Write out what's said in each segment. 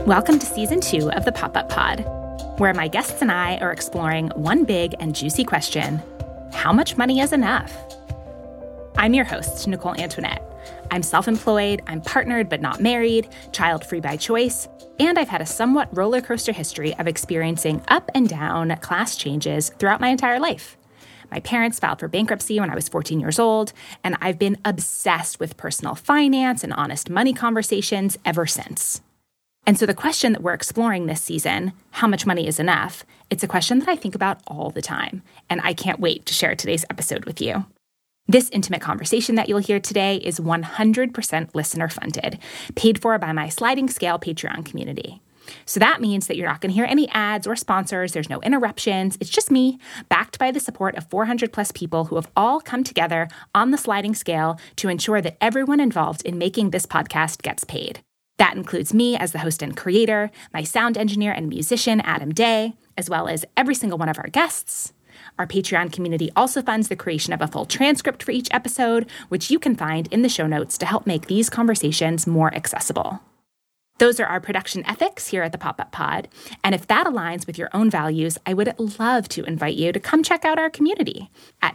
Welcome to Season 2 of the Pop-Up Pod, where my guests and I are exploring one big and juicy question: how much money is enough? I'm your host, Nicole Antoinette. I'm self-employed, I'm partnered but not married, child-free by choice, and I've had a somewhat roller coaster history of experiencing up and down class changes throughout my entire life. My parents filed for bankruptcy when I was 14 years old, and I've been obsessed with personal finance and honest money conversations ever since. And so the question that we're exploring this season, how much money is enough, it's a question that I think about all the time, and I can't wait to share today's episode with you. This intimate conversation that you'll hear today is 100% listener-funded, paid for by my Sliding Scale Patreon community. So that means that you're not going to hear any ads or sponsors, there's no interruptions, it's just me, backed by the support of 400 plus people who have all come together on the sliding scale to ensure that everyone involved in making this podcast gets paid. That includes me as the host and creator, my sound engineer and musician, Adam Day, as well as every single one of our guests. Our Patreon community also funds the creation of a full transcript for each episode, which you can find in the show notes to help make these conversations more accessible. Those are our production ethics here at the Pop-Up Pod, and if that aligns with your own values, I would love to invite you to come check out our community at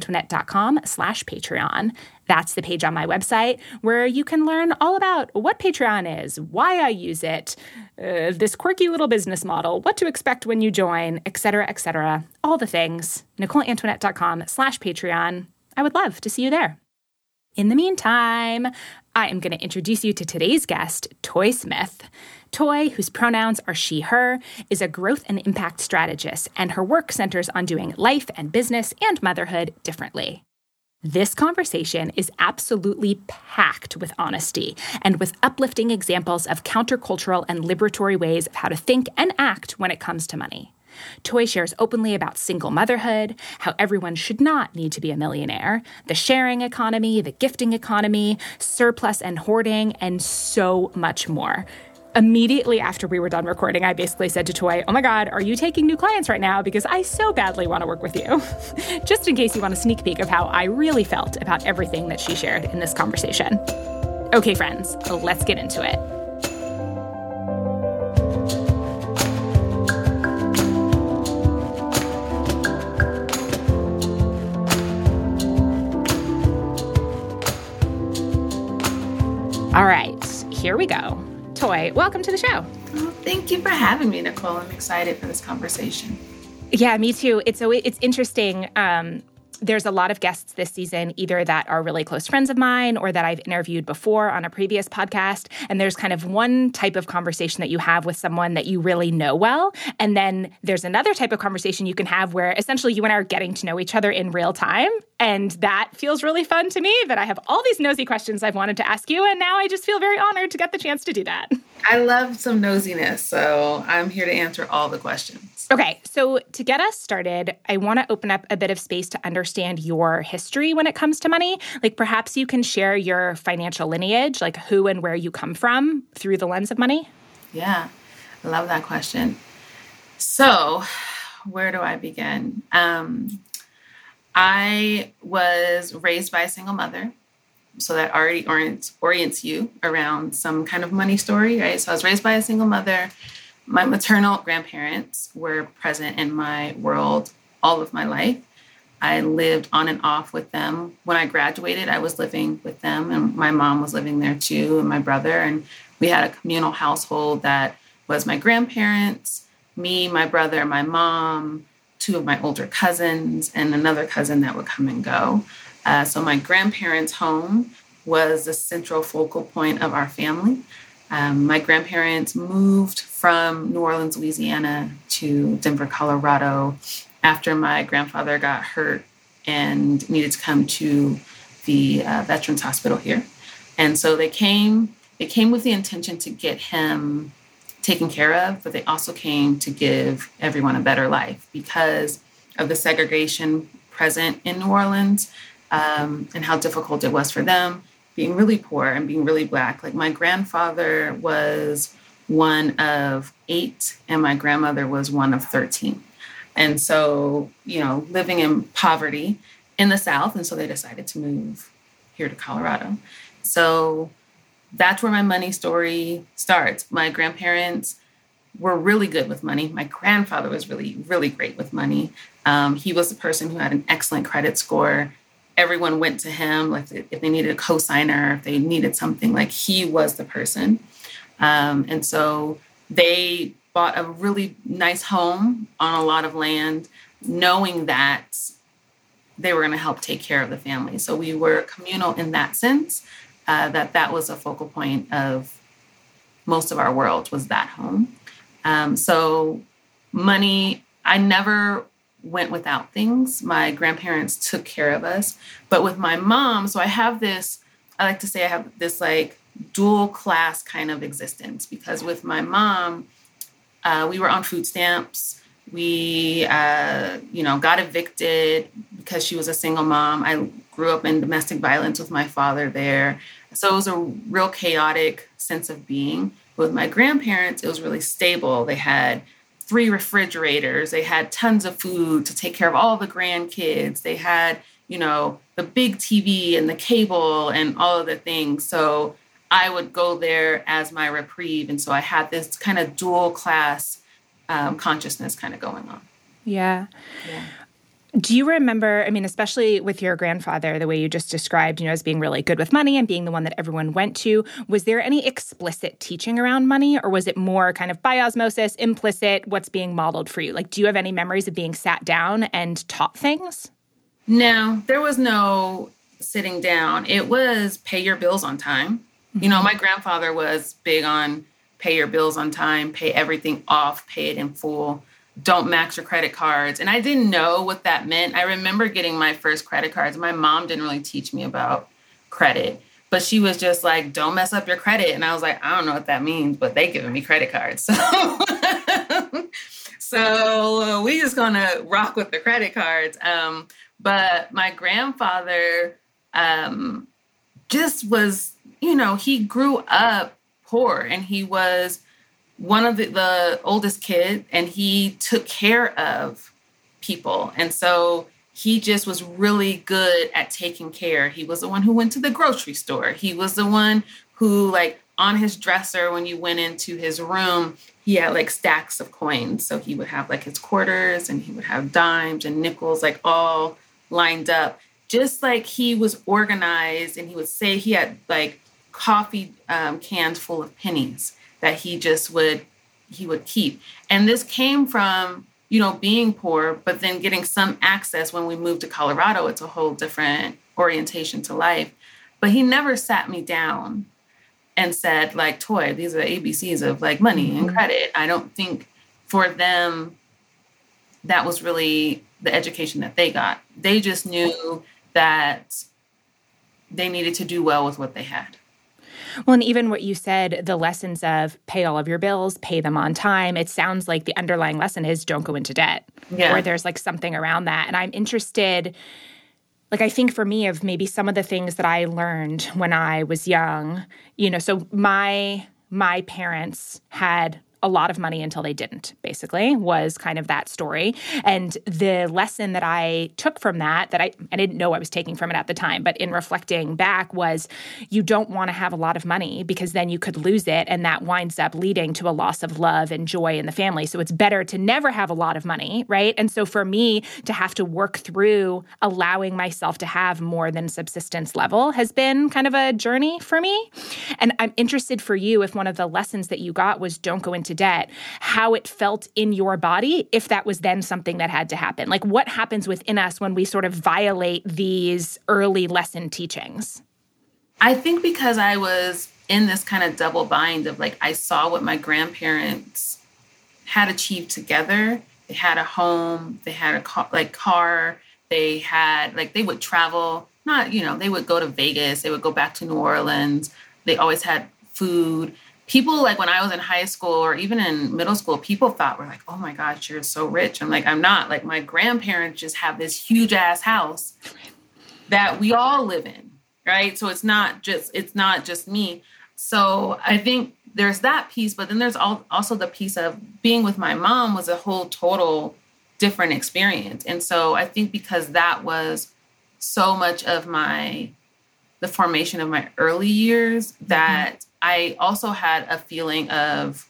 NicoleAntoinette.com/Patreon. That's the page on my website where you can learn all about what Patreon is, why I use it, this quirky little business model, what to expect when you join, etc., all the things. NicoleAntoinette.com/Patreon. I would love to see you there. In the meantime, I am going to introduce you to today's guest, Toy Smith. Toy, whose pronouns are she, her, is a growth and impact strategist, and her work centers on doing life and business and motherhood differently. This conversation is absolutely packed with honesty and with uplifting examples of countercultural and liberatory ways of how to think and act when it comes to money. Toy shares openly about single motherhood, how everyone should not need to be a millionaire, the sharing economy, the gifting economy, surplus and hoarding, and so much more. Immediately after we were done recording, I basically said to Toy, "Oh my God, are you taking new clients right now? Because I so badly want to work with you." Just in case you want a sneak peek of how I really felt about everything that she shared in this conversation. Okay, friends, let's get into it. All right, here we go. Toy, welcome to the show. Oh, thank you for having me, Nicole. I'm excited for this conversation. Yeah, me too. It's interesting. There's a lot of guests this season, either that are really close friends of mine or that I've interviewed before on a previous podcast. And there's kind of one type of conversation that you have with someone that you really know well. And then there's another type of conversation you can have where essentially you and I are getting to know each other in real time. And that feels really fun to me, that I have all these nosy questions I've wanted to ask you. And now I just feel very honored to get the chance to do that. I love some nosiness, so I'm here to answer all the questions. Okay, so to get us started, I want to open up a bit of space to understand your history when it comes to money. Like perhaps you can share your financial lineage, like who and where you come from through the lens of money. Yeah, I love that question. So where do I begin? I was raised by a single mother. So that already orients you around some kind of money story, right? So I was raised by a single mother. My maternal grandparents were present in my world all of my life. I lived on and off with them. When I graduated, I was living with them, and my mom was living there too, and my brother. And we had a communal household that was my grandparents, me, my brother, my mom, two of my older cousins, and another cousin that would come and go. So my grandparents' home was the central focal point of our family. My grandparents moved from New Orleans, Louisiana to Denver, Colorado after my grandfather got hurt and needed to come to the Veterans Hospital here. And so they came with the intention to get him taken care of, but they also came to give everyone a better life because of the segregation present in New Orleans. And how difficult it was for them being really poor and being really Black. Like my grandfather was one of 8 and my grandmother was one of 13. And so, living in poverty in the South. And so they decided to move here to Colorado. So that's where my money story starts. My grandparents were really good with money. My grandfather was really, really great with money. He was the person who had an excellent credit score. Everyone went to him, like if they needed a cosigner, if they needed something, like he was the person. And so they bought a really nice home on a lot of land, knowing that they were going to help take care of the family. So we were communal in that sense, that was a focal point of most of our world, was that home. So money, I never went without things. My grandparents took care of us. But with my mom, so I like to say I have this like dual class kind of existence, because with my mom, we were on food stamps. We, got evicted because she was a single mom. I grew up in domestic violence with my father there. So it was a real chaotic sense of being. With my grandparents, it was really stable. They had 3 refrigerators. They had tons of food to take care of all the grandkids. They had, the big TV and the cable and all of the things. So I would go there as my reprieve. And so I had this kind of dual class consciousness kind of going on. Yeah. Do you remember, especially with your grandfather, the way you just described, as being really good with money and being the one that everyone went to, was there any explicit teaching around money, or was it more kind of by osmosis, implicit, what's being modeled for you? Like, do you have any memories of being sat down and taught things? No, there was no sitting down. It was pay your bills on time. Mm-hmm. My grandfather was big on pay your bills on time, pay everything off, pay it in full. Don't max your credit cards. And I didn't know what that meant. I remember getting my first credit cards. My mom didn't really teach me about credit, but she was just like, don't mess up your credit. And I was like, I don't know what that means, but they giving me credit cards. So we just gonna rock with the credit cards. But my grandfather just was, he grew up poor, and he was one of the oldest kid, and he took care of people. And so he just was really good at taking care. He was the one who went to the grocery store. He was the one who, like, on his dresser, when you went into his room, he had like stacks of coins. So he would have like his quarters, and he would have dimes and nickels, like all lined up, just like he was organized. And he would say he had like coffee cans full of pennies that he would keep. And this came from, being poor, but then getting some access. When we moved to Colorado, it's a whole different orientation to life. But he never sat me down and said, like, Toy, these are the ABCs of like money and credit. I don't think for them that was really the education that they got. They just knew that they needed to do well with what they had. Well, and even what you said, the lessons of pay all of your bills, pay them on time, it sounds like the underlying lesson is don't go into debt. Yeah. Or there's like something around that. And I'm interested, like, I think for me, of maybe some of the things that I learned when I was young, so my parents had a lot of money until they didn't, basically, was kind of that story. And the lesson that I took from that I didn't know I was taking from it at the time, but in reflecting back, was you don't want to have a lot of money, because then you could lose it, and that winds up leading to a loss of love and joy in the family. So it's better to never have a lot of money, right? And so for me to have to work through allowing myself to have more than subsistence level has been kind of a journey for me. And I'm interested for you, if one of the lessons that you got was don't go into debt, how it felt in your body, if that was then something that had to happen. Like, what happens within us when we sort of violate these early lesson teachings? I think because I was in this kind of double bind of like, I saw what my grandparents had achieved together. They had a home, they had a car, they had, like, they would travel, they would go to Vegas, they would go back to New Orleans. They always had food. People, like, when I was in high school or even in middle school, people were like, oh my gosh, you're so rich. I'm like, I'm not. Like, my grandparents just have this huge ass house that we all live in, right? So it's not just me. So I think there's that piece, but then there's also the piece of being with my mom was a whole total different experience. And so I think because that was so much of my the formation of my early years that I also had a feeling of,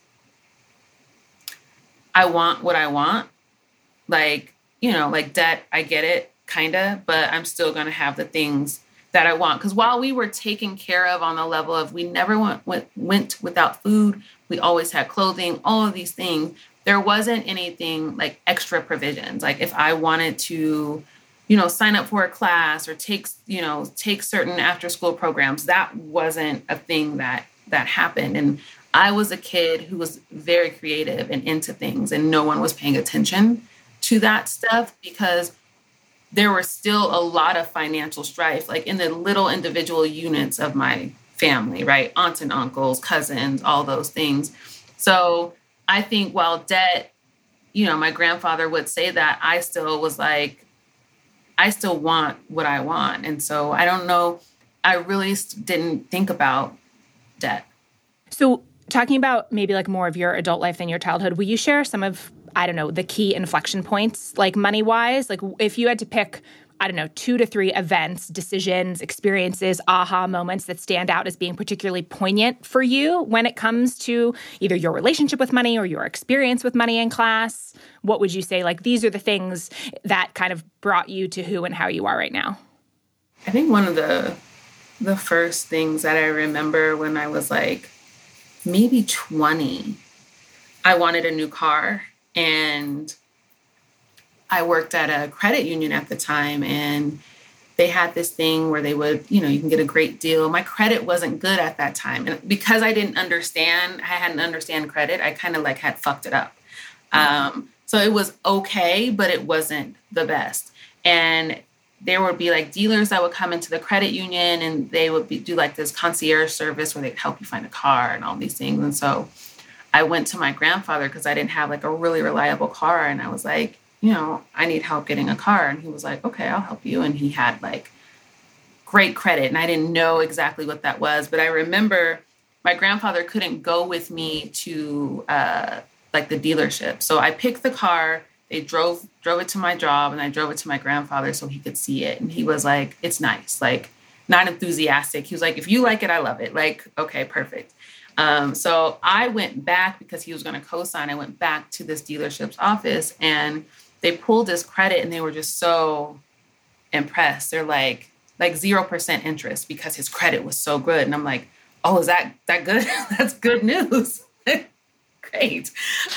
I want what I want. Like, like debt, I get it, kind of, but I'm still going to have the things that I want. Because while we were taken care of on the level of we never went without food, we always had clothing, all of these things, there wasn't anything like extra provisions. Like if I wanted to, sign up for a class or take certain after school programs, that wasn't a thing that happened. And I was a kid who was very creative and into things, and no one was paying attention to that stuff because there were still a lot of financial strife, like in the little individual units of my family, right? Aunts and uncles, cousins, all those things. So I think while debt, my grandfather would say that, I still was like, I still want what I want. And so I don't know, I really didn't think about debt. So talking about maybe like more of your adult life than your childhood, will you share some of, I don't know, the key inflection points, like money-wise? Like if you had to pick, 2 to 3 events, decisions, experiences, aha moments that stand out as being particularly poignant for you when it comes to either your relationship with money or your experience with money in class, what would you say, like, these are the things that kind of brought you to who and how you are right now? I think one of the first things that I remember when I was like maybe 20, I wanted a new car, and I worked at a credit union at the time, and they had this thing where they would, you can get a great deal. My credit wasn't good at that time. And because I hadn't understand credit, I kind of like had fucked it up. So it was okay, but it wasn't the best. And there would be like dealers that would come into the credit union, and they would do like this concierge service where they'd help you find a car and all these things. And so I went to my grandfather because I didn't have like a really reliable car. And I was like, I need help getting a car. And he was like, okay, I'll help you. And he had like great credit. And I didn't know exactly what that was. But I remember my grandfather couldn't go with me to like the dealership. So I picked the car. They drove it to my job, and I drove it to my grandfather so he could see it. And he was like, it's nice, like not enthusiastic. He was like, if you like it, I love it. Like, okay, perfect. So I went back because he was going to co-sign. I went back to this dealership's office, and they pulled his credit, and they were just so impressed. They're like 0% interest because his credit was so good. And I'm like, oh, is that good? That's good news. Great.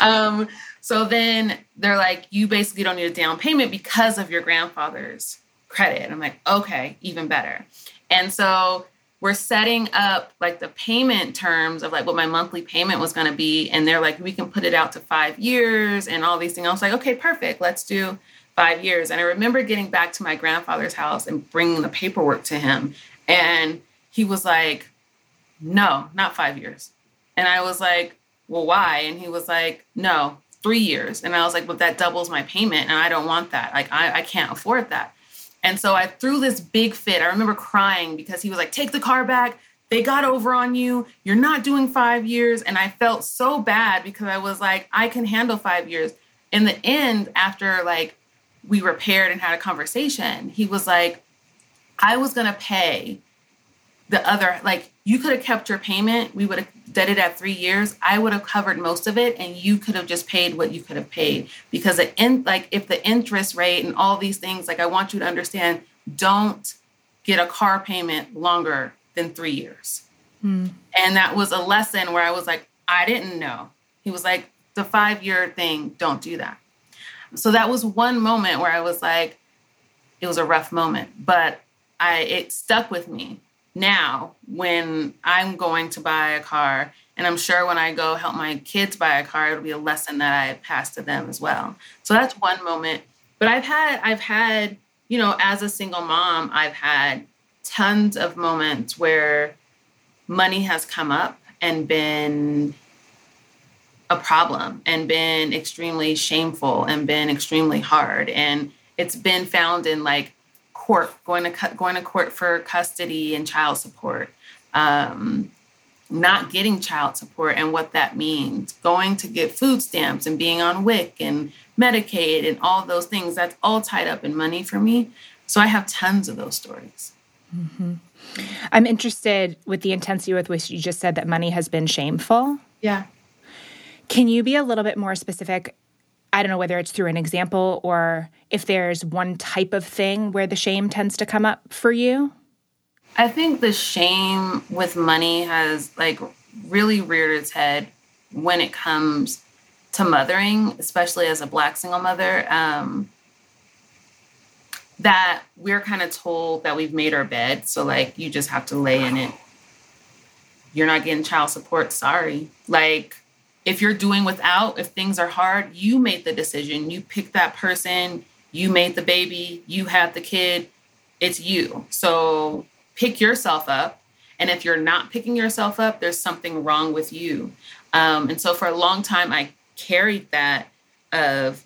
So then they're like, you basically don't need a down payment because of your grandfather's credit. And I'm like, okay, even better. And so we're setting up like the payment terms of like what my monthly payment was going to be. And they're like, we can put it out to 5 years and all these things. I was like, okay, perfect. Let's do 5 years. And I remember getting back to my grandfather's house and bringing the paperwork to him. And he was like, no, not 5 years. And I was like, well, why? And he was like, no, 3 years. And I was like, but that doubles my payment, and I don't want that. Like, I can't afford that. And so I threw this big fit. I remember crying because he was like, take the car back. They got over on you. You're not doing 5 years. And I felt so bad because I was like, I can handle 5 years. In the end, after like we repaired and had a conversation, he was like, I was going to pay the other, like, you could have kept your payment. We would have did it at 3 years. I would have covered most of it, and you could have just paid what you could have paid. Because if the interest rate and all these things, like, I want you to understand, don't get a car payment longer than 3 years. And that was a lesson where I was like, I didn't know. He was like, the 5 year thing, don't do that. So that was one moment where I was like, it was a rough moment, but it stuck with me. Now, when I'm going to buy a car, and I'm sure when I go help my kids buy a car, it'll be a lesson that I pass to them as well. So that's one moment. But I've had, as a single mom, I've had tons of moments where money has come up and been a problem and been extremely shameful and been extremely hard. And it's been found in like court, going to court for custody and child support, not getting child support and what that means, going to get food stamps and being on WIC and Medicaid and all those things. That's all tied up in money for me. So I have tons of those stories. I'm interested with the intensity with which you just said that money has been shameful. Yeah. Can you be a little bit more specific? I don't know whether it's through an example or if there's one type of thing where the shame tends to come up for you. I think the shame with money has like really reared its head when it comes to mothering, especially as a Black single mother, that we're kind of told that we've made our bed. So like, you just have to lay in it. You're not getting child support. Sorry. Like, if you're doing without, if things are hard, you made the decision. You picked that person. You made the baby. You had the kid. It's you. So pick yourself up. And if you're not picking yourself up, there's something wrong with you. And so for a long time, I carried that of,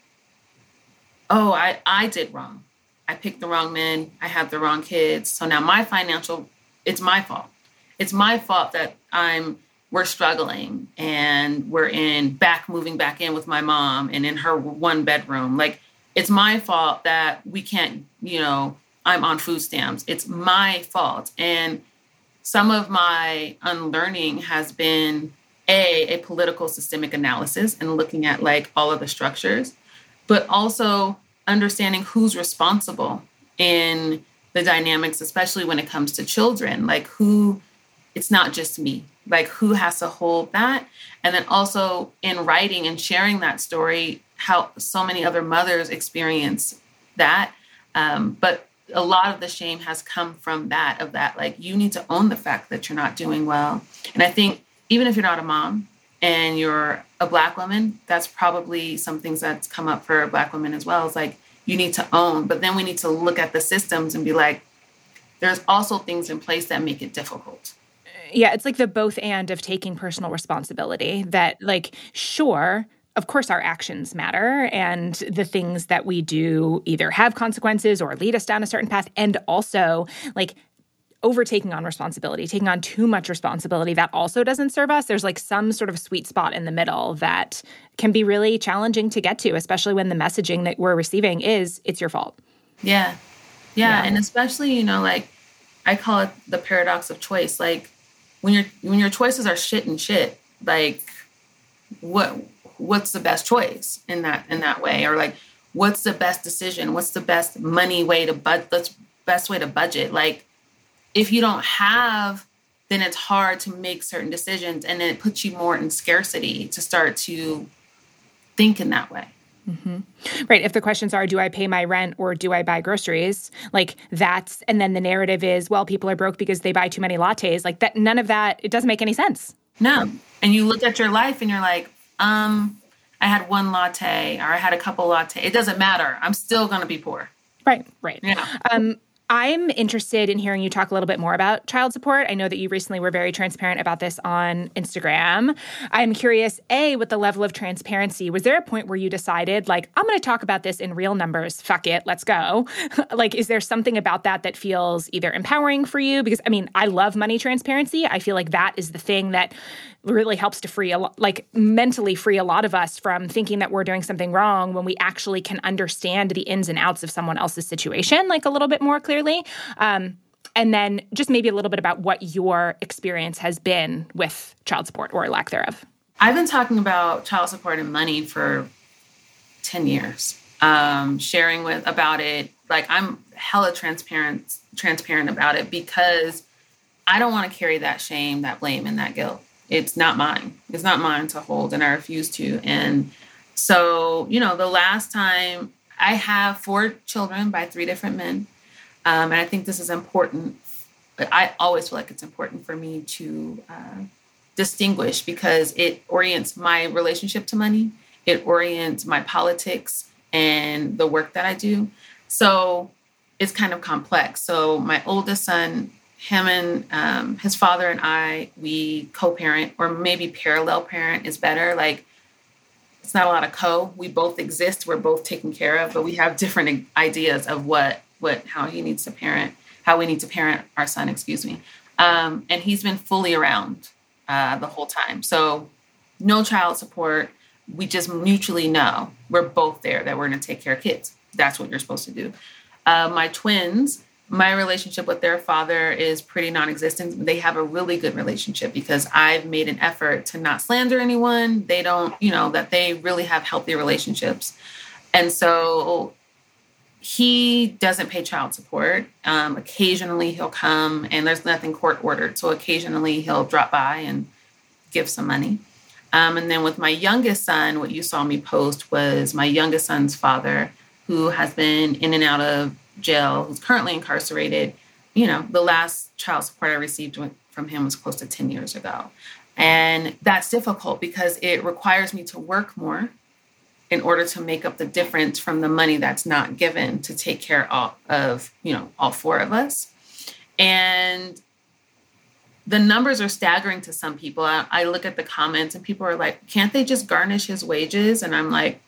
oh, I did wrong. I picked the wrong men. I had the wrong kids. So now it's my fault. It's my fault that we're struggling and we're moving back in with my mom and in her one bedroom. Like, it's my fault that we can't, I'm on food stamps. It's my fault. And some of my unlearning has been a political systemic analysis and looking at like all of the structures, but also understanding who's responsible in the dynamics, especially when it comes to children, like it's not just me, like who has to hold that. And then also in writing and sharing that story, how so many other mothers experience that. But a lot of the shame has come from that, like, you need to own the fact that you're not doing well. And I think even if you're not a mom and you're a Black woman, that's probably some things that's come up for Black women as well. It's like, you need to own, but then we need to look at the systems and be like, there's also things in place that make it difficult. Yeah, it's like the both and of taking personal responsibility that, like, sure, of course our actions matter and the things that we do either have consequences or lead us down a certain path. And also, like, overtaking on responsibility, taking on too much responsibility, that also doesn't serve us. There's like some sort of sweet spot in the middle that can be really challenging to get to, especially when the messaging that we're receiving is, it's your fault. Yeah. And especially, like, I call it the paradox of choice. Like, when your choices are shit, like, what's the best choice in that way? Or like, what's the best decision? What's the best money way to best way to budget? Like, if you don't have, then it's hard to make certain decisions, and then it puts you more in scarcity to start to think in that way. Mm-hmm. Right. If the questions are, do I pay my rent or do I buy groceries? Like, and then the narrative is, well, people are broke because they buy too many lattes. Like, that, none of that, it doesn't make any sense. No. And you look at your life and you're like, I had one latte or I had a couple lattes. It doesn't matter. I'm still going to be poor. Right. Yeah. I'm interested in hearing you talk a little bit more about child support. I know that you recently were very transparent about this on Instagram. I'm curious, with the level of transparency, was there a point where you decided, like, I'm going to talk about this in real numbers, fuck it, let's go? Like, is there something about that feels either empowering for you? Because, I mean, I love money transparency. I feel like that is the thing that really helps to mentally free a lot of us from thinking that we're doing something wrong when we actually can understand the ins and outs of someone else's situation, like, a little bit more clearly. And then just maybe a little bit about what your experience has been with child support or lack thereof. I've been talking about child support and money for 10 years, sharing about it. Like, I'm hella transparent about it because I don't want to carry that shame, that blame, and that guilt. It's not mine. It's not mine to hold, and I refuse to. And so, the last time, I have 4 children by 3 different men. And I think this is important. But I always feel like it's important for me to distinguish because it orients my relationship to money. It orients my politics and the work that I do. So it's kind of complex. So my oldest son, him and his father and I, we co-parent, or maybe parallel parent is better. Like, it's not a lot of we both exist. We're both taken care of, but we have different ideas of how he needs to parent, how we need to parent our son, and he's been fully around the whole time. So no child support. We just mutually know we're both there, that we're going to take care of kids. That's what you're supposed to do. My twins, My relationship with their father is pretty non-existent. They have a really good relationship because I've made an effort to not slander anyone. They don't, that they really have healthy relationships. And so he doesn't pay child support. Occasionally he'll come, and there's nothing court ordered. So occasionally he'll drop by and give some money. And then with my youngest son, what you saw me post was my youngest son's father, who has been in and out of jail, who's currently incarcerated. The last child support I received from him was close to 10 years ago. And that's difficult because it requires me to work more in order to make up the difference from the money that's not given to take care of all four of us. And the numbers are staggering to some people. I look at the comments and people are like, can't they just garnish his wages? And I'm like,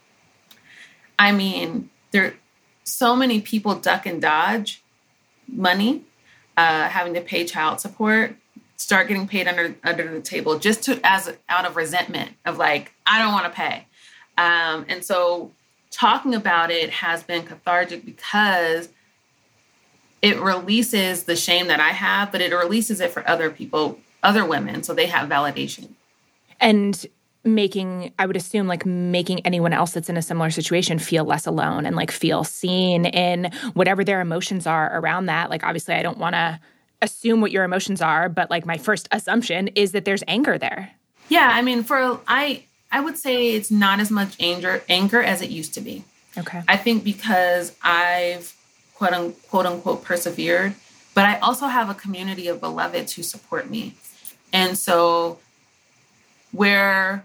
there so many people duck and dodge money, having to pay child support, start getting paid under the table just out of resentment of like, I don't want to pay. And so talking about it has been cathartic because it releases the shame that I have, but it releases it for other people, other women, so they have validation. And I would assume, making anyone else that's in a similar situation feel less alone and feel seen in whatever their emotions are around that. Obviously I don't want to assume what your emotions are, but my first assumption is that there's anger there. Yeah. I would say it's not as much anger as it used to be. Okay. I think because I've quote unquote persevered, but I also have a community of beloveds who support me. And so where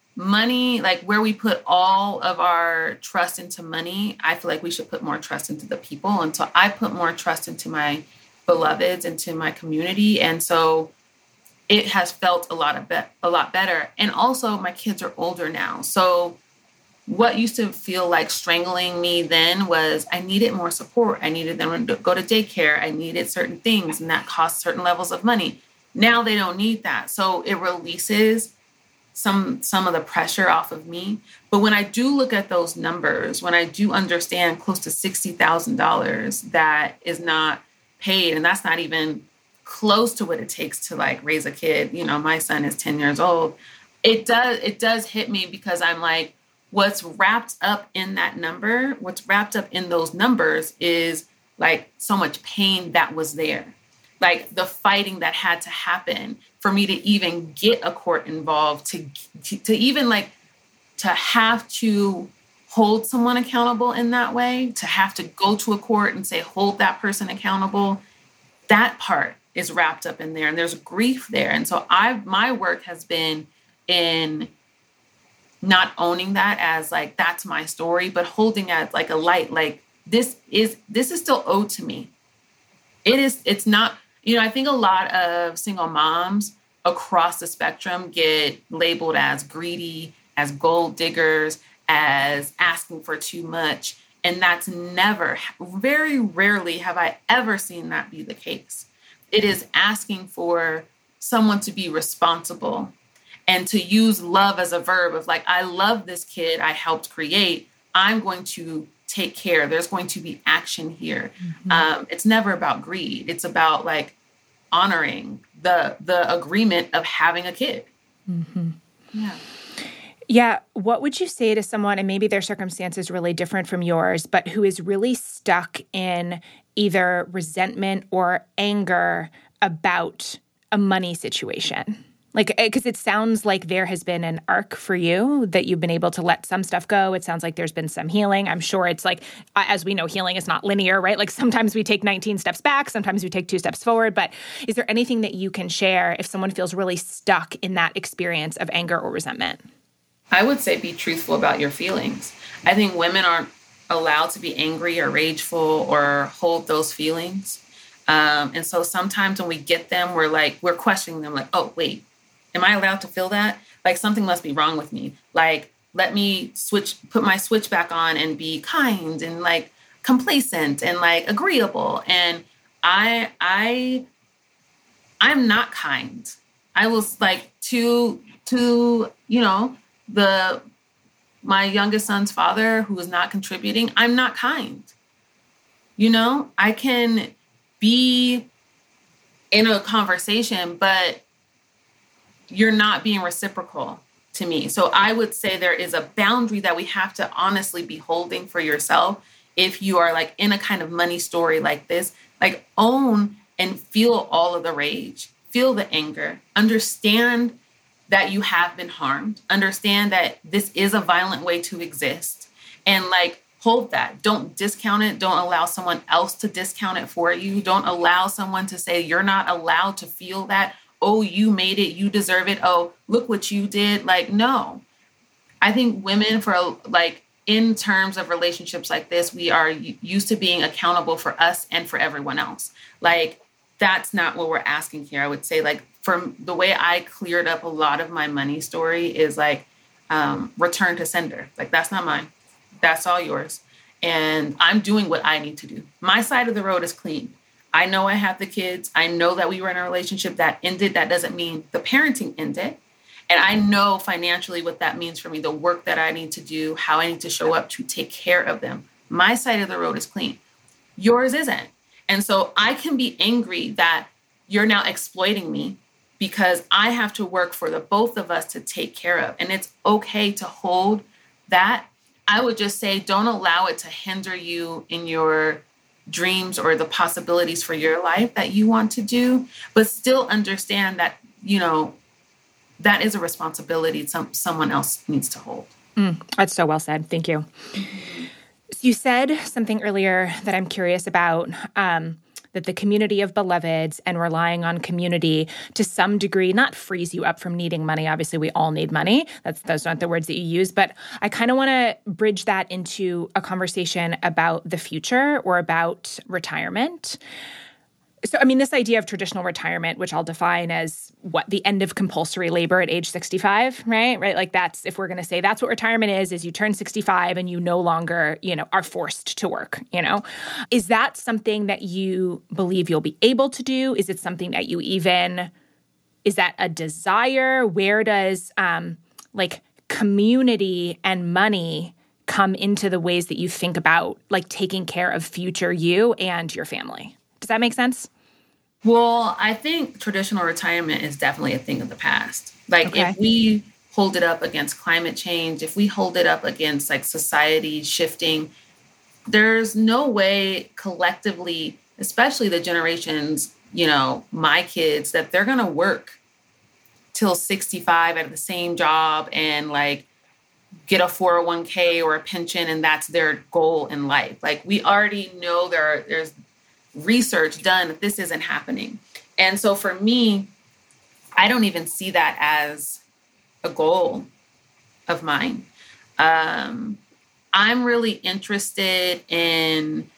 we put all of our trust into money, I feel like we should put more trust into the people. And so I put more trust into my beloveds, into my community. And so it has felt a lot better. And also my kids are older now. So what used to feel like strangling me then was I needed more support. I needed them to go to daycare. I needed certain things, and that cost certain levels of money. Now they don't need that. So it releases some of the pressure off of me. But when I do look at those numbers, when I do understand close to $60,000 that is not paid, and that's not even close to what it takes to raise a kid. My son is 10 years old. It does hit me because I'm like, what's wrapped up in that number, what's wrapped up in those numbers is so much pain that was there. The fighting that had to happen for me to even get a court involved, to even to have to hold someone accountable in that way, to have to go to a court and say, hold that person accountable. That part is wrapped up in there, and there's grief there. And so my work has been in not owning that as that's my story, but holding it as a light, this is still owed to me. It's not, I think a lot of single moms across the spectrum get labeled as greedy, as gold diggers, as asking for too much. And that's very rarely have I ever seen that be the case. It is asking for someone to be responsible and to use love as a verb of I love this kid I helped create. I'm going to take care. There's going to be action here. Mm-hmm. It's never about greed. It's about honoring the agreement of having a kid. Mm-hmm. Yeah. Yeah. What would you say to someone, and maybe their circumstance is really different from yours, but who is really stuck in either resentment or anger about a money situation? Because it sounds like there has been an arc for you that you've been able to let some stuff go. It sounds like there's been some healing. I'm sure it's as we know, healing is not linear, right? Sometimes we take 19 steps back, sometimes we take 2 steps forward. But is there anything that you can share if someone feels really stuck in that experience of anger or resentment? I would say be truthful about your feelings. I think women aren't allowed to be angry or rageful or hold those feelings. And so sometimes when we get them, we're questioning them oh, wait, am I allowed to feel that? Something must be wrong with me. Let me put my switch back on and be kind and complacent and agreeable. And I'm not kind. I was to my youngest son's father who is not contributing, I'm not kind. I can be in a conversation, but you're not being reciprocal to me. So I would say there is a boundary that we have to honestly be holding for yourself. If you are like in a kind of money story like this, like own and feel all of the rage, feel the anger, understand that you have been harmed, understand that this is a violent way to exist, and like hold that. Don't discount it. Don't allow someone else to discount it for you. Don't allow someone to say you're not allowed to feel that. Oh, you made it. You deserve it. Oh, look what you did. Like, no. I think women, for like in terms of relationships like this, we are used to being accountable for us and for everyone else. Like, that's not what we're asking here. I would say, like, from the way I cleared up a lot of my money story is like return to sender. Like, that's not mine. That's all yours. And I'm doing what I need to do. My side of the road is clean. I know I have the kids. I know that we were in a relationship that ended. That doesn't mean the parenting ended. And I know financially what that means for me, the work that I need to do, how I need to show up to take care of them. My side of the road is clean. Yours isn't. And so I can be angry that you're now exploiting me because I have to work for the both of us to take care of. And it's okay to hold that. I would just say, don't allow it to hinder you in your dreams or the possibilities for your life that you want to do, but still understand that, you know, that is a responsibility someone else needs to hold. That's so well said. Thank you. So you said something earlier that I'm curious about, that the community of beloveds and relying on community to some degree not frees you up from needing money. Obviously, we all need money. Those aren't the words that you use. But I kind of want to bridge that into a conversation about the future or about retirement. So, I mean, this idea of traditional retirement, which I'll define as the end of compulsory labor at age 65, right? Like that's, if we're going to say that's what retirement is you turn 65 and you no longer, are forced to work, Is that something that you believe you'll be able to do? Is it something that is that a desire? Where does like community and money come into the ways that you think about like taking care of future you and your family? Does that make sense? Well, I think traditional retirement is definitely a thing of the past. Like if we hold it up against climate change, if we hold it up against like society shifting, there's no way collectively, especially the generations, my kids, that they're going to work till 65 at the same job and like get a 401k or a pension, and that's their goal in life. Like we already know there's research done that this isn't happening. And so for me, I don't even see that as a goal of mine. I'm really interested in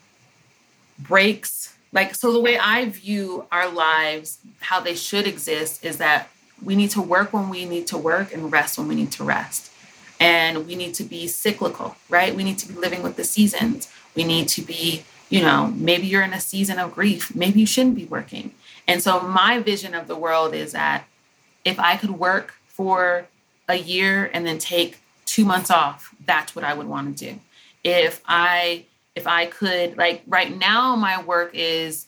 breaks. Like, so the way I view our lives, how they should exist is that we need to work when we need to work and rest when we need to rest. And we need to be cyclical, right? We need to be living with the seasons. We need to be, maybe you're in a season of grief. Maybe you shouldn't be working. And so my vision of the world is that if I could work for a year and then take 2 months off, that's what I would want to do. If I could, like right now, my work is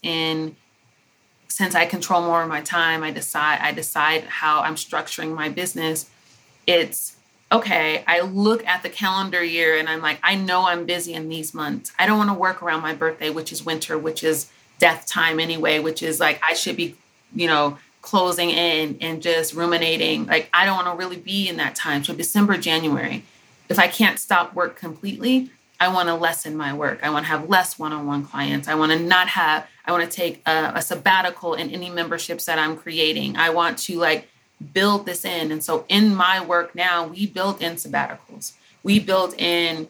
since I control more of my time, I decide how I'm structuring my business. It's okay, I look at the calendar year and I'm like, I know I'm busy in these months. I don't want to work around my birthday, which is winter, which is death time anyway, which is like, I should be, closing in and just ruminating. Like, I don't want to really be in that time. So December, January, if I can't stop work completely, I want to lessen my work. I want to have less one-on-one clients. I want to take a sabbatical in any memberships that I'm creating. I want to build this in. And so in my work now, we build in sabbaticals. We build in,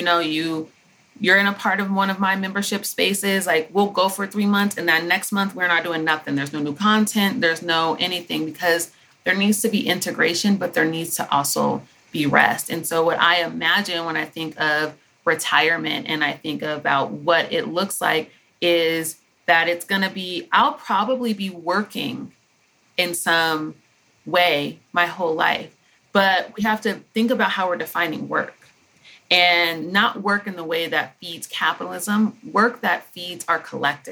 you're in a part of one of my membership spaces, like we'll go for 3 months and then next month we're not doing nothing. There's no new content. There's no anything, because there needs to be integration, but there needs to also be rest. And so what I imagine when I think of retirement and I think about what it looks like is that it's going to be, I'll probably be working in some way my whole life, but we have to think about how we're defining work, and not work in the way that feeds capitalism, work that feeds our collective,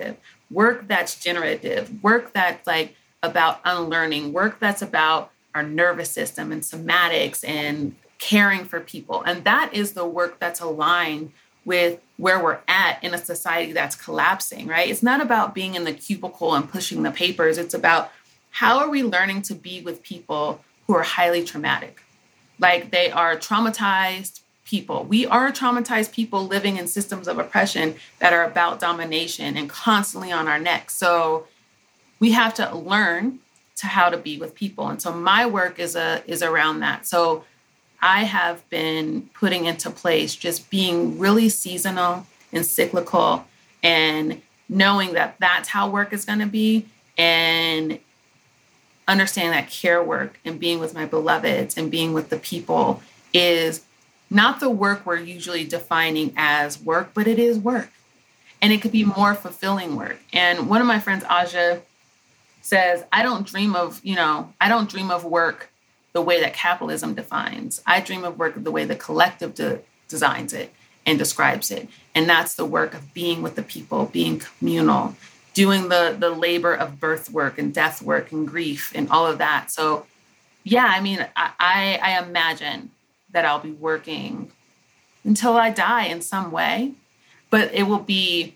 work that's generative, work that's like about unlearning, work that's about our nervous system and somatics and caring for people. And that is the work that's aligned with where we're at in a society that's collapsing, right? It's not about being in the cubicle and pushing the papers. It's about how are we learning to be with people who are highly traumatic? Like they are traumatized people. We are traumatized people living in systems of oppression that are about domination and constantly on our necks. So we have to learn to how to be with people. And so my work is around that. So I have been putting into place just being really seasonal and cyclical and knowing that that's how work is going to be, and understanding that care work and being with my beloveds and being with the people is not the work we're usually defining as work, but it is work. And it could be more fulfilling work. And one of my friends, Aja, says, I don't dream of work the way that capitalism defines. I dream of work the way the collective designs it and describes it. And that's the work of being with the people, being communal, doing the labor of birth work and death work and grief and all of that. So, yeah, I mean, I imagine that I'll be working until I die in some way, but it'll be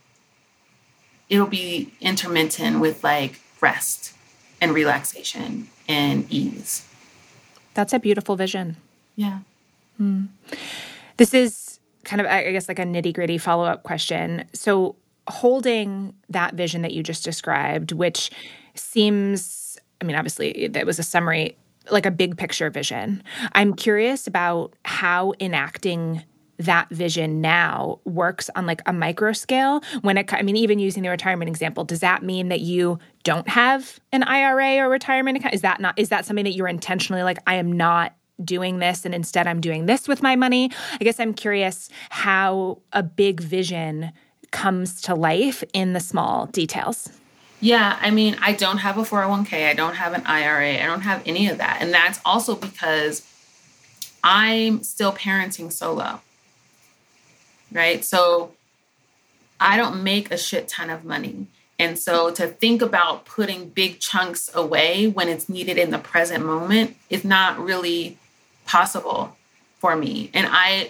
intermittent with like rest and relaxation and ease. That's a beautiful vision. Yeah. This is kind of, I guess, like a nitty-gritty follow-up question. So holding that vision that you just described, which seems, I mean, obviously that was a summary, like a big picture vision. I'm curious about how enacting that vision now works on like a micro scale. Even using the retirement example, does that mean that you don't have an IRA or retirement account? Is that something that you're intentionally like, I am not doing this and instead I'm doing this with my money? I guess I'm curious how a big vision comes to life in the small details. Yeah, I mean, I don't have a 401k. I don't have an IRA. I don't have any of that. And that's also because I'm still parenting solo. Right? So I don't make a shit ton of money. And so to think about putting big chunks away when it's needed in the present moment is not really possible for me. And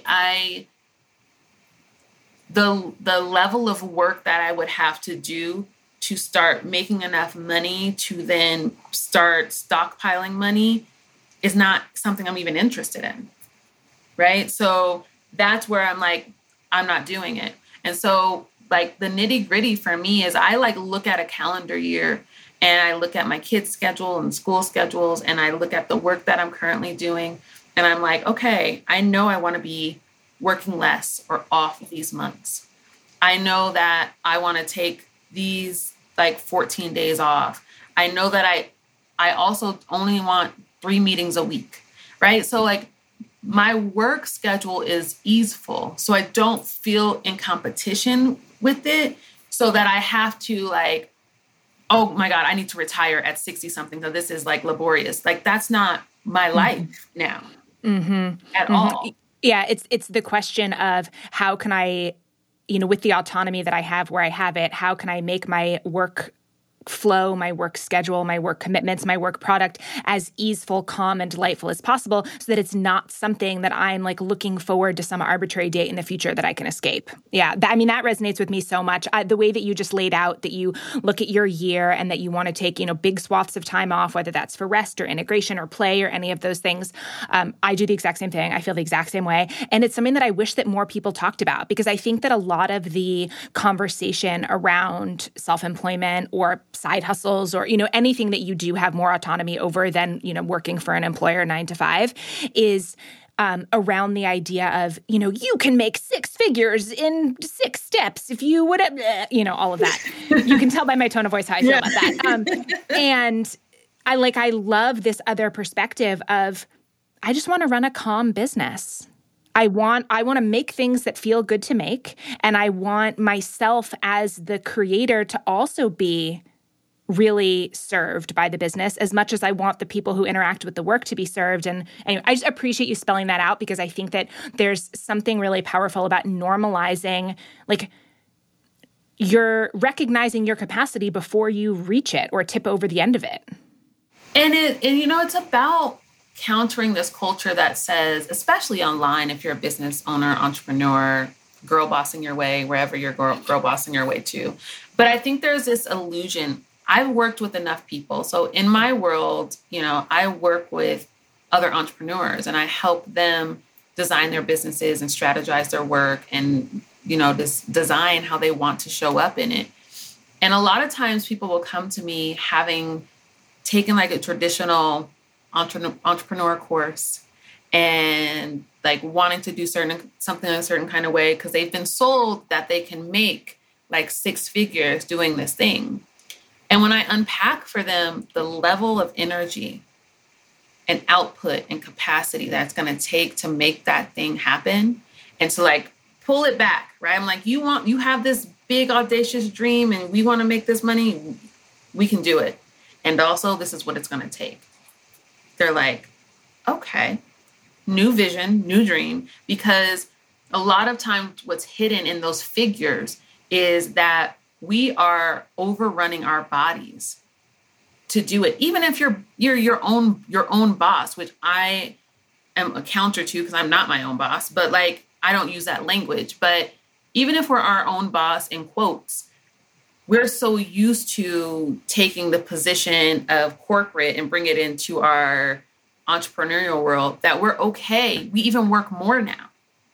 the level of work that I would have to do to start making enough money to then start stockpiling money is not something I'm even interested in. Right? So that's where I'm like, I'm not doing it. And so like the nitty gritty for me is I like look at a calendar year and I look at my kids' schedule and school schedules and I look at the work that I'm currently doing. And I'm like, okay, I know I want to be working less or off these months. I know that I want to take these like 14 days off. I know that I also only want 3 meetings a week, right? So like my work schedule is easeful, so I don't feel in competition with it so that I have to like, oh my God, I need to retire at 60 something. So this is like laborious. Like that's not my life now at all. Yeah. It's the question of how can I, with the autonomy that I have where I have it, how can I make my work flow, my work schedule, my work commitments, my work product as easeful, calm, and delightful as possible so that it's not something that I'm like looking forward to some arbitrary date in the future that I can escape. Yeah, that resonates with me so much. The way that you just laid out that you look at your year and that you want to take, big swaths of time off, whether that's for rest or integration or play or any of those things. I do the exact same thing. I feel the exact same way. And it's something that I wish that more people talked about because I think that a lot of the conversation around self-employment or side hustles or, anything that you do have more autonomy over than, working for an employer 9 to 5 is around the idea of, you can make 6 figures in 6 steps if you would, all of that. You can tell by my tone of voice how I feel about that. And I love this other perspective of, I just want to run a calm business. I want to make things that feel good to make. And I want myself as the creator to also be really served by the business as much as I want the people who interact with the work to be served. And anyway, I just appreciate you spelling that out because I think that there's something really powerful about normalizing, like you're recognizing your capacity before you reach it or tip over the end of it. And it's about countering this culture that says, especially online, if you're a business owner, entrepreneur, girl bossing your way, wherever you're girl bossing your way to. But I think there's this illusion. I've worked with enough people. So in my world, I work with other entrepreneurs and I help them design their businesses and strategize their work and, design how they want to show up in it. And a lot of times people will come to me having taken like a traditional entrepreneur course and like wanting to do something in a certain kind of way because they've been sold that they can make like 6 figures doing this thing. And when I unpack for them the level of energy and output and capacity that's going to take to make that thing happen and to like pull it back, right? I'm like, you have this big audacious dream and we want to make this money. We can do it. And also this is what it's going to take. They're like, okay, new vision, new dream, because a lot of times what's hidden in those figures is that we are overrunning our bodies to do it. Even if you're your own boss, which I am a counter to because I'm not my own boss, but like, I don't use that language. But even if we're our own boss in quotes, we're so used to taking the position of corporate and bring it into our entrepreneurial world that we're okay. We even work more now.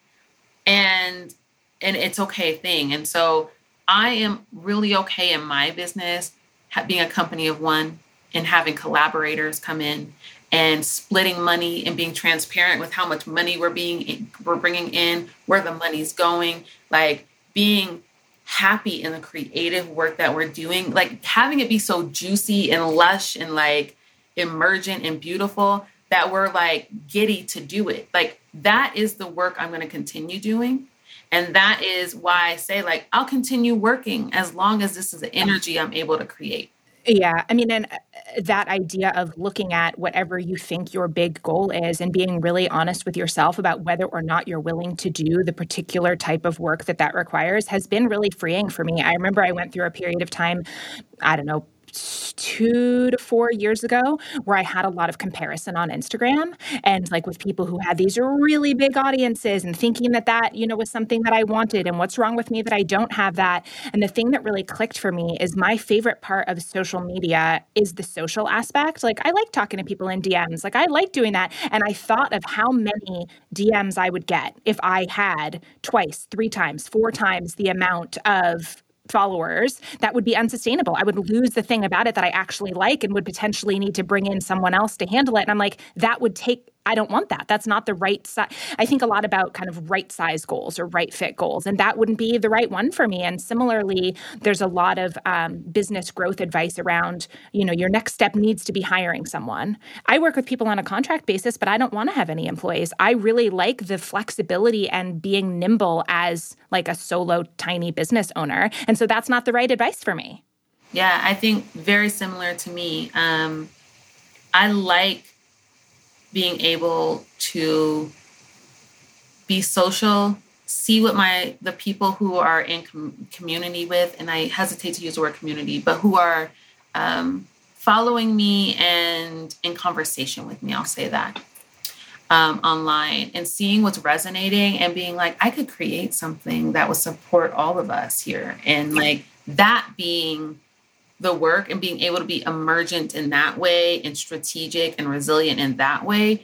And it's okay thing. And so I am really okay in my business being a company of one and having collaborators come in and splitting money and being transparent with how much money we're bringing in, where the money's going, like being happy in the creative work that we're doing, like having it be so juicy and lush and like emergent and beautiful that we're like giddy to do it. Like that is the work I'm going to continue doing. And that is why I say like, I'll continue working as long as this is the energy I'm able to create. Yeah. I mean, and that idea of looking at whatever you think your big goal is and being really honest with yourself about whether or not you're willing to do the particular type of work that requires has been really freeing for me. I remember I went through a period of time, I don't know, 2 to 4 years ago where I had a lot of comparison on Instagram and like with people who had these really big audiences and thinking that was something that I wanted and what's wrong with me that I don't have that. And the thing that really clicked for me is my favorite part of social media is the social aspect. Like I like talking to people in DMs. Like I like doing that. And I thought of how many DMs I would get if I had 2x, 3x, 4x the amount of followers. That would be unsustainable. I would lose the thing about it that I actually like and would potentially need to bring in someone else to handle it. And I'm like, I don't want that. That's not the right size. I think a lot about kind of right size goals or right fit goals, and that wouldn't be the right one for me. And similarly, there's a lot of business growth advice around, your next step needs to be hiring someone. I work with people on a contract basis, but I don't want to have any employees. I really like the flexibility and being nimble as like a solo tiny business owner. And so that's not the right advice for me. Yeah, I think very similar to me. I like being able to be social, see what the people who are in community with, and I hesitate to use the word community, but who are following me and in conversation with me, I'll say that, online, and seeing what's resonating and being like, I could create something that would support all of us here. And like that being the work and being able to be emergent in that way and strategic and resilient in that way,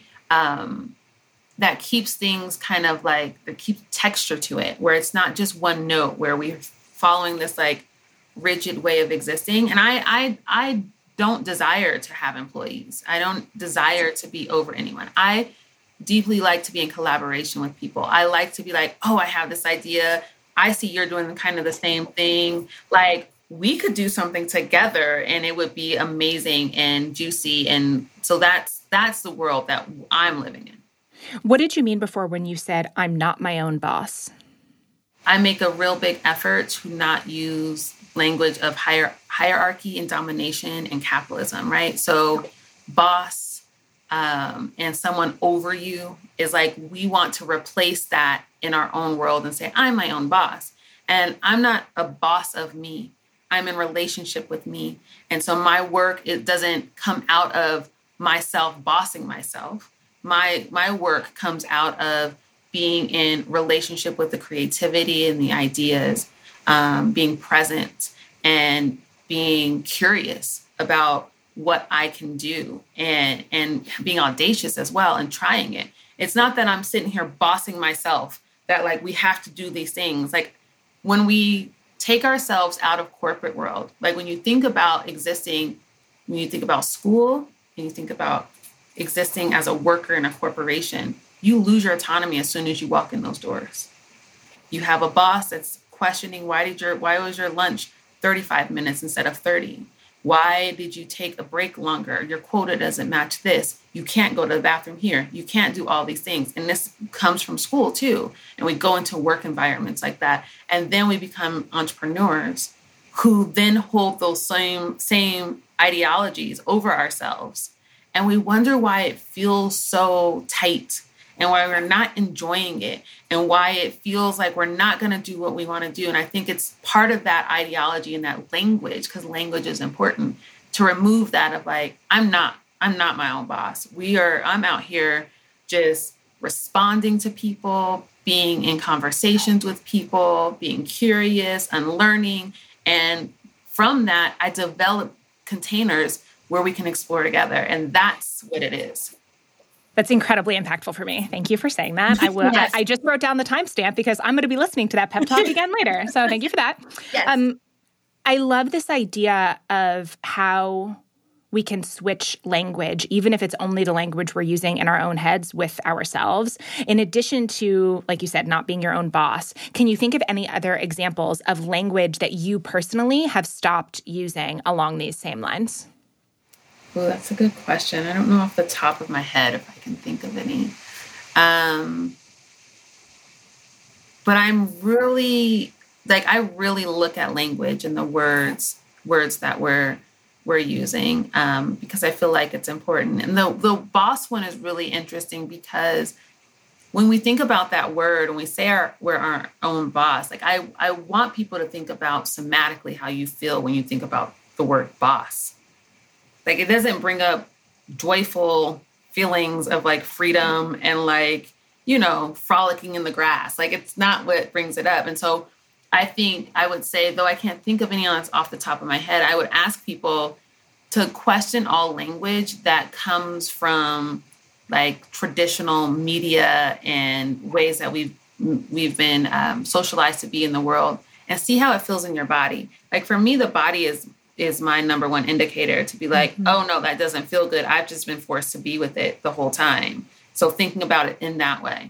that keeps things kind of like, that keeps texture to it, where it's not just one note where we're following this like rigid way of existing. And I don't desire to have employees. I don't desire to be over anyone. I deeply like to be in collaboration with people. I like to be like, oh, I have this idea. I see you're doing kind of the same thing. Like, we could do something together and it would be amazing and juicy. And so that's the world that I'm living in. What did you mean before when you said, I'm not my own boss? I make a real big effort to not use language of hierarchy and domination and capitalism, right? So boss and someone over you is like, we want to replace that in our own world and say, I'm my own boss. And I'm not a boss of me. I'm in relationship with me. And so my work, it doesn't come out of myself bossing myself. My work comes out of being in relationship with the creativity and the ideas, being present and being curious about what I can do and being audacious as well and trying it. It's not that I'm sitting here bossing myself that like we have to do these things. Like when we take ourselves out of corporate world, like when you think about existing, when you think about school and you think about existing as a worker in a corporation, you lose your autonomy as soon as you walk in those doors. You have a boss that's questioning why was your lunch 35 minutes instead of 30? Why did you take a break longer? Your quota doesn't match this. You can't go to the bathroom here. You can't do all these things. And this comes from school too. And we go into work environments like that. And then we become entrepreneurs who then hold those same ideologies over ourselves. And we wonder why it feels so tight and why we're not enjoying it and why it feels like we're not going to do what we want to do. And I think it's part of that ideology and that language, because language is important, to remove that of like, I'm not my own boss. I'm out here just responding to people, being in conversations with people, being curious and learning. And from that, I develop containers where we can explore together. And that's what it is. That's incredibly impactful for me. Thank you for saying that. I will. Yes. I just wrote down the timestamp because I'm going to be listening to that pep talk again later. So thank you for that. Yes. I love this idea of how we can switch language, even if it's only the language we're using in our own heads with ourselves. In addition to, like you said, not being your own boss, can you think of any other examples of language that you personally have stopped using along these same lines? Oh, that's a good question. I don't know off the top of my head if I can think of any. But I'm really, I really look at language and the words that we're using because I feel like it's important. And the boss one is really interesting because when we think about that word and we say we're our own boss, I want people to think about somatically how you feel when you think about the word boss. It doesn't bring up joyful feelings of freedom and frolicking in the grass. It's not what brings it up. And so I think I would say, though I can't think of any off the top of my head, I would ask people to question all language that comes from traditional media and ways that we've been socialized to be in the world and see how it feels in your body. For me, the body is my number one indicator to be oh no, that doesn't feel good. I've just been forced to be with it the whole time. So thinking about it in that way.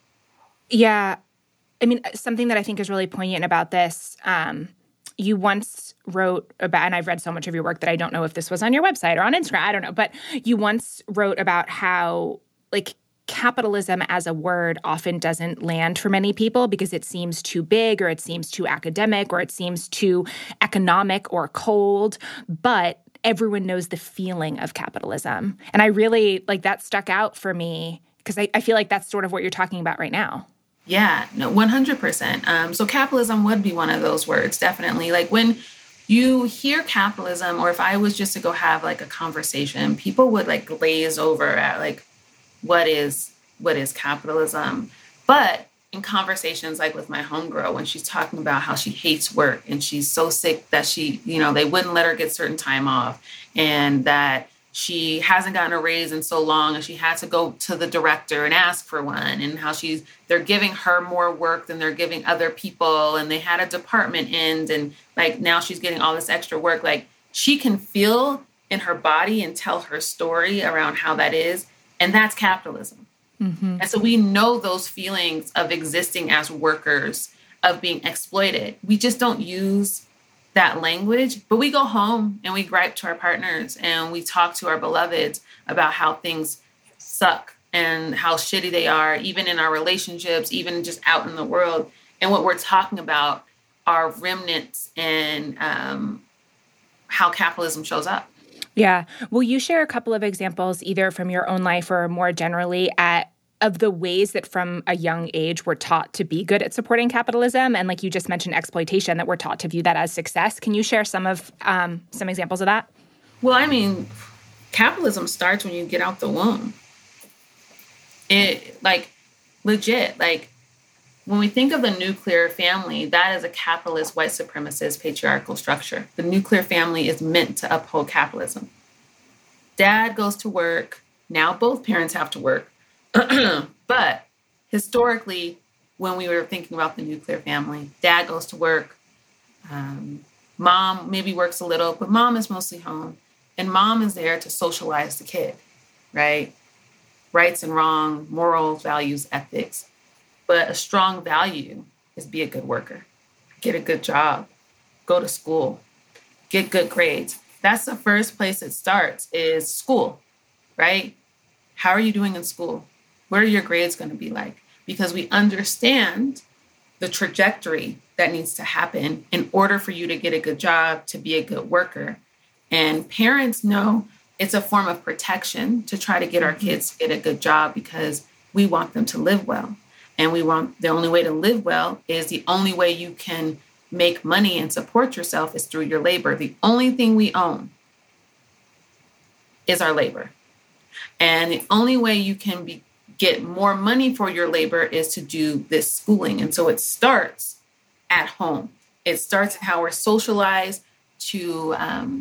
Yeah. I mean, something that I think is really poignant about this, you once wrote about, and I've read so much of your work that I don't know if this was on your website or on Instagram, I don't know, but you once wrote about how capitalism as a word often doesn't land for many people because it seems too big or it seems too academic or it seems too economic or cold, but everyone knows the feeling of capitalism. And I really, that stuck out for me because I feel like that's sort of what you're talking about right now. Yeah, no, 100%. So capitalism would be one of those words, definitely. When you hear capitalism, or if I was just to go have a conversation, people would glaze over at what is capitalism. But in conversations with my homegirl, when she's talking about how she hates work and she's so sick that she, they wouldn't let her get certain time off and that she hasn't gotten a raise in so long and she had to go to the director and ask for one, and how they're giving her more work than they're giving other people, and they had a department end and now she's getting all this extra work. She can feel in her body and tell her story around how that is. And that's capitalism. Mm-hmm. And so we know those feelings of existing as workers, of being exploited. We just don't use that language, but we go home and we gripe to our partners and we talk to our beloveds about how things suck and how shitty they are, even in our relationships, even just out in the world. And what we're talking about are remnants and how capitalism shows up. Yeah. Will you share a couple of examples, either from your own life or more generally, at of the ways that from a young age we're taught to be good at supporting capitalism, and like you just mentioned, exploitation, that we're taught to view that as success. Can you share some examples of that? Well, I mean, capitalism starts when you get out the womb. It, like, legit, like, when we think of the nuclear family, that is a capitalist, white supremacist, patriarchal structure. The nuclear family is meant to uphold capitalism. Dad goes to work. Now both parents have to work. But historically, when we were thinking about the nuclear family, dad goes to work. Mom maybe works a little, but mom is mostly home. And mom is there to socialize the kid, right? Rights and wrong, morals, values, ethics. But a strong value is be a good worker, get a good job, go to school, get good grades. That's the first place it starts, is school, right? How are you doing in school? What are your grades going to be like? Because we understand the trajectory that needs to happen in order for you to get a good job, to be a good worker. And parents know it's a form of protection to try to get our kids to get a good job because we want them to live well. And we want, the only way to live well is the only way you can make money and support yourself is through your labor. The only thing we own is our labor. And the only way you can get more money for your labor is to do this schooling. And so it starts at home. It starts in how we're socialized to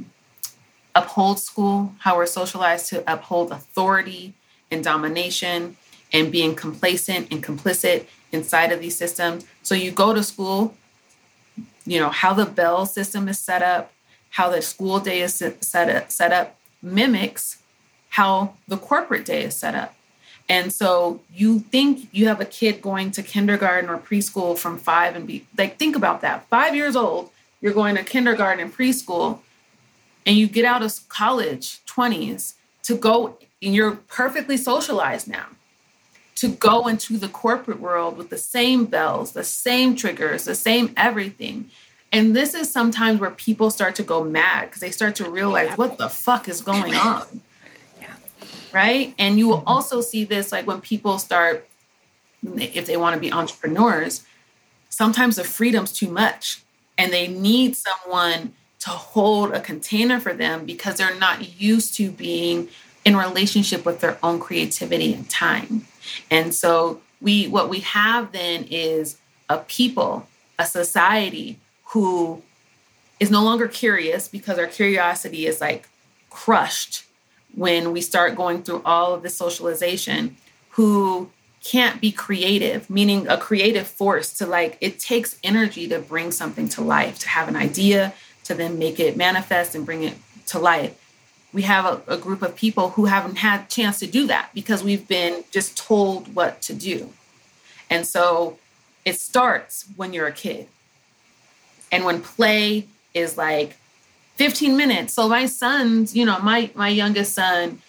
uphold school, how we're socialized to uphold authority and domination and being complacent and complicit inside of these systems. So you go to school, you know, how the bell system is set up, how the school day is set up mimics how the corporate day is set up. And so you think you have a kid going to kindergarten or preschool from 5 and be like, think about that. 5 years old, you're going to kindergarten and preschool, and you get out of college, 20s, to go, and you're perfectly socialized now, to go into the corporate world with the same bells, the same triggers, the same everything. And this is sometimes where people start to go mad because they start to realize what the fuck is going on. Right? And you will also see this like when people start, if they want to be entrepreneurs, sometimes the freedom's too much and they need someone to hold a container for them because they're not used to being in relationship with their own creativity and time. And so what we have then is a people, a society who is no longer curious because our curiosity is like crushed when we start going through all of this socialization, who can't be creative, meaning a creative force to like, it takes energy to bring something to life, to have an idea, to then make it manifest and bring it to life. We have a group of people who haven't had a chance to do that because we've been just told what to do. And so it starts when you're a kid. And when play is like 15 minutes. So my sons, you know, my youngest son,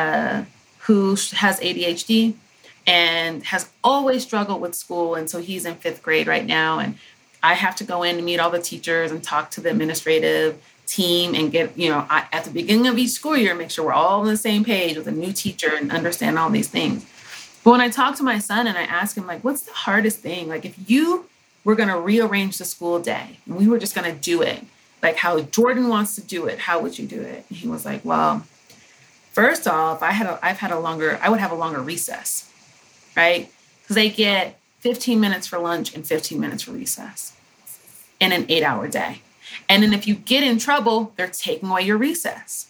who has ADHD and has always struggled with school. And so he's in 5th grade right now. And I have to go in and meet all the teachers and talk to the administrative team and get, you know, at the beginning of each school year, make sure we're all on the same page with a new teacher and understand all these things. But when I talk to my son and I ask him, like, what's the hardest thing? Like, if you were going to rearrange the school day and we were just going to do it, like how Jordan wants to do it, how would you do it? And he was like, well, first off, I would have a longer recess, right? Because they get 15 minutes for lunch and 15 minutes for recess in an 8-hour day. And then if you get in trouble, they're taking away your recess.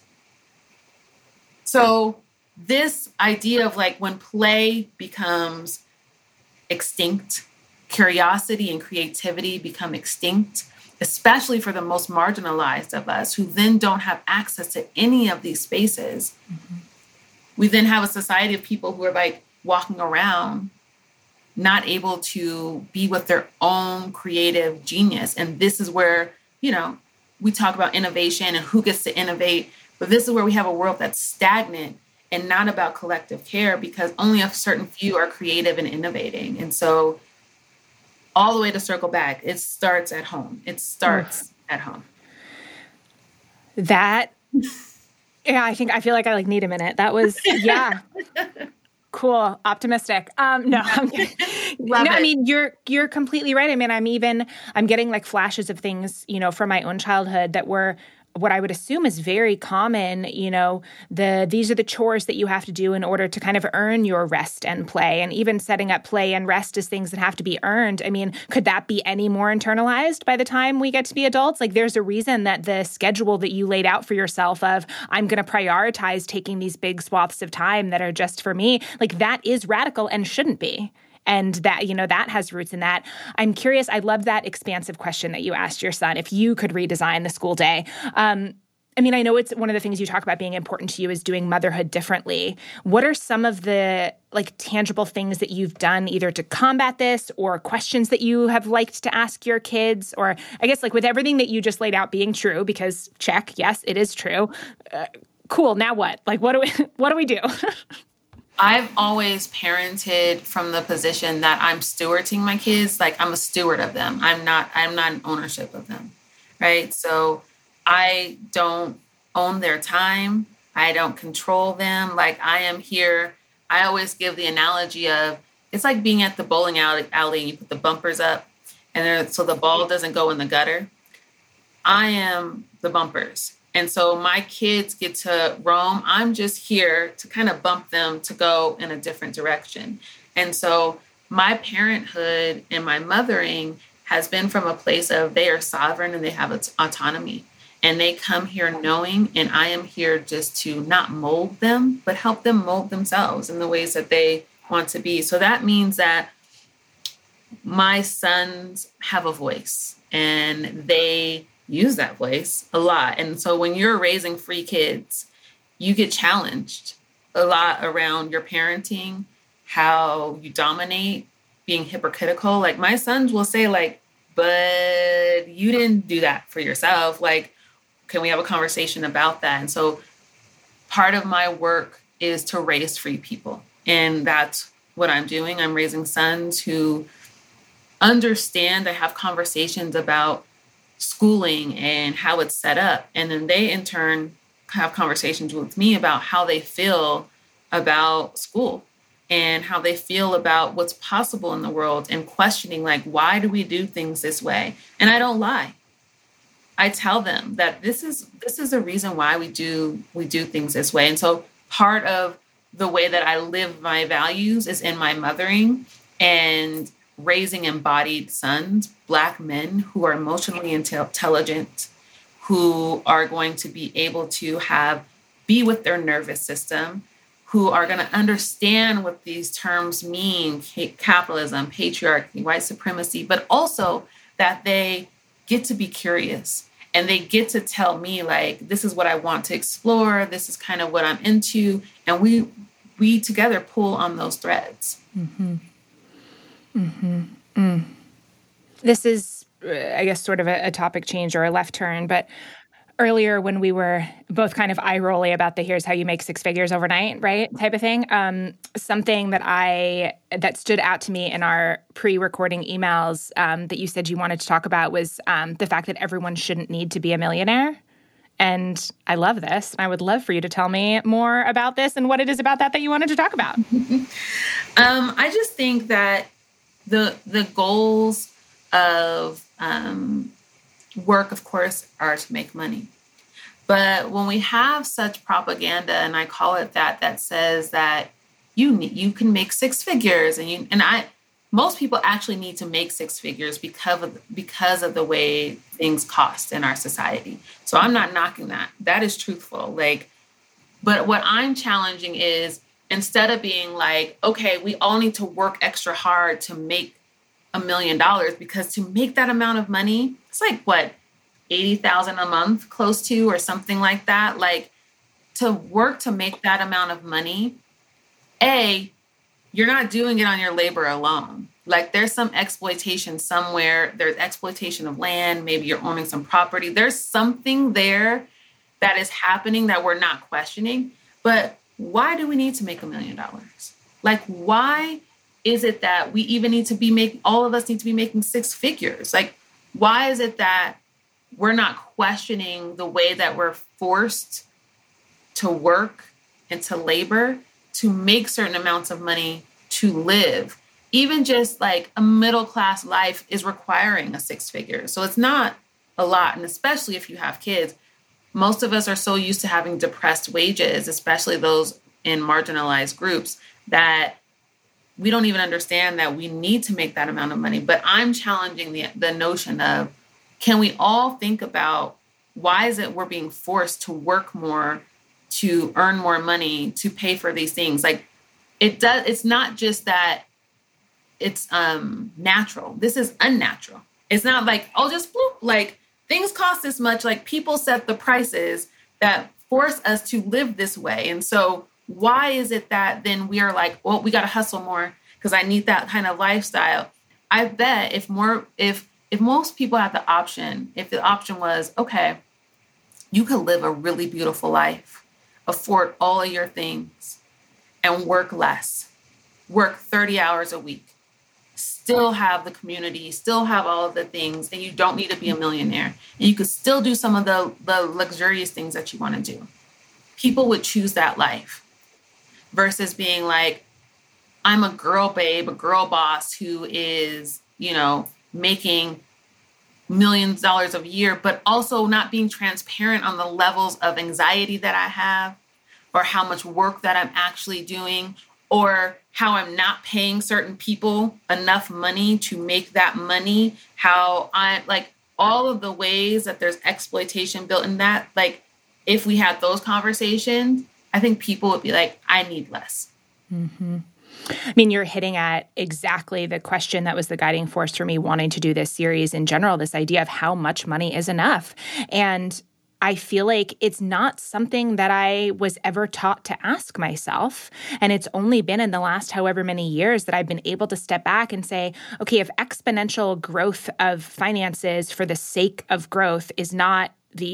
So this idea of like when play becomes extinct, curiosity and creativity become extinct, especially for the most marginalized of us who then don't have access to any of these spaces. Mm-hmm. We then have a society of people who are like walking around, not able to be with their own creative genius. And this is where, you know, we talk about innovation and who gets to innovate, but this is where we have a world that's stagnant and not about collective care because only a certain few are creative and innovating. And so all the way to circle back, it starts at home. It starts at home. That, yeah, I feel like I like need a minute. That was, yeah. Cool. Optimistic. No, I'm kidding. Love it. I mean, you're completely right. I mean, I'm getting like flashes of things, from my own childhood that were what I would assume is very common. These are the chores that you have to do in order to kind of earn your rest and play, and even setting up play and rest as things that have to be earned. I mean, could that be any more internalized by the time we get to be adults? Like, there's a reason that the schedule that you laid out for yourself of, I'm going to prioritize taking these big swaths of time that are just for me, like that is radical and shouldn't be. And that, that has roots in that. I'm curious. I love that expansive question that you asked your son, if you could redesign the school day. I mean, I know it's one of the things you talk about being important to you is doing motherhood differently. What are some of the like tangible things that you've done either to combat this, or questions that you have liked to ask your kids? Or I guess like with everything that you just laid out being true, because check, yes, it is true. Cool. Now what? Like, what do we do? I've always parented from the position that I'm stewarding my kids. Like, I'm a steward of them. I'm not in ownership of them. Right. So I don't own their time. I don't control them. Like, I am here. I always give the analogy of, it's like being at the bowling alley and you put the bumpers up so the ball doesn't go in the gutter. I am the bumpers. And so my kids get to roam. I'm just here to kind of bump them to go in a different direction. And so my parenthood and my mothering has been from a place of they are sovereign and they have autonomy. And they come here knowing, and I am here just to not mold them, but help them mold themselves in the ways that they want to be. So that means that my sons have a voice, and they use that voice a lot. And so when you're raising free kids, you get challenged a lot around your parenting, how you dominate, being hypocritical. Like, my sons will say, like, but you didn't do that for yourself. Like, can we have a conversation about that? And so part of my work is to raise free people. And that's what I'm doing. I'm raising sons who understand. I have conversations about schooling and how it's set up. And then they in turn have conversations with me about how they feel about school and how they feel about what's possible in the world, and questioning, like, why do we do things this way? And I don't lie. I tell them that this is the reason why we do things this way. And so part of the way that I live my values is in my mothering and raising embodied sons, Black men who are emotionally intelligent, who are going to be able to be with their nervous system, who are going to understand what these terms mean, capitalism, patriarchy, white supremacy, but also that they get to be curious and they get to tell me, like, this is what I want to explore. This is kind of what I'm into. And we together pull on those threads. Mm-hmm. Mm-hmm. Mm. This is, I guess, sort of a topic change or a left turn, but earlier when we were both kind of eye-rolly about the here's how you make six figures overnight, right, type of thing, something that stood out to me in our pre-recording emails that you said you wanted to talk about was the fact that everyone shouldn't need to be a millionaire. And I love this. I would love for you to tell me more about this and what it is about that you wanted to talk about. I just think that the goals of work, of course, are to make money. But when we have such propaganda, and I call it that says that you can make six figures, most people actually need to make six figures because of the way things cost in our society. So I'm not knocking that. That is truthful. But what I'm challenging is, instead of being like, okay, we all need to work extra hard to make $1 million, because to make that amount of money, it's like what, $80,000 a month, close to, or something like that. Like, to work to make that amount of money, you're not doing it on your labor alone. Like, there's some exploitation somewhere. There's exploitation of land. Maybe you're owning some property. There's something there that is happening that we're not questioning. But why do we need to make $1 million? Like, why is it that we even need to be all of us need to be making six figures? Like, why is it that we're not questioning the way that we're forced to work and to labor to make certain amounts of money to live. Even just like a middle-class life is requiring a six figure. So it's not a lot. And especially if you have kids, most of us are so used to having depressed wages, especially those in marginalized groups, that we don't even understand that we need to make that amount of money. But I'm challenging the notion of, can we all think about why is it we're being forced to work more, to earn more money, to pay for these things? Like it's not just that it's natural. This is unnatural. It's not like, oh, just bloop, like things cost this much. Like people set the prices that force us to live this way. And so why is it that then we are like, well, we got to hustle more because I need that kind of lifestyle? I bet if most people had the option, if the option was, okay, you could live a really beautiful life, afford all of your things, and work less, work 30 hours a week, still have the community, still have all of the things, and you don't need to be a millionaire. And you could still do some of the luxurious things that you want to do. People would choose that life versus being like, I'm a girl babe, a girl boss who is, making millions of dollars a year, but also not being transparent on the levels of anxiety that I have, or how much work that I'm actually doing, or how I'm not paying certain people enough money to make that money, how I like all of the ways that there's exploitation built in that. Like if we had those conversations, I think people would be like, I need less. Mm-hmm. I mean, you're hitting at exactly the question that was the guiding force for me wanting to do this series in general, this idea of how much money is enough. And I feel like it's not something that I was ever taught to ask myself. And it's only been in the last however many years that I've been able to step back and say, okay, if exponential growth of finances for the sake of growth is not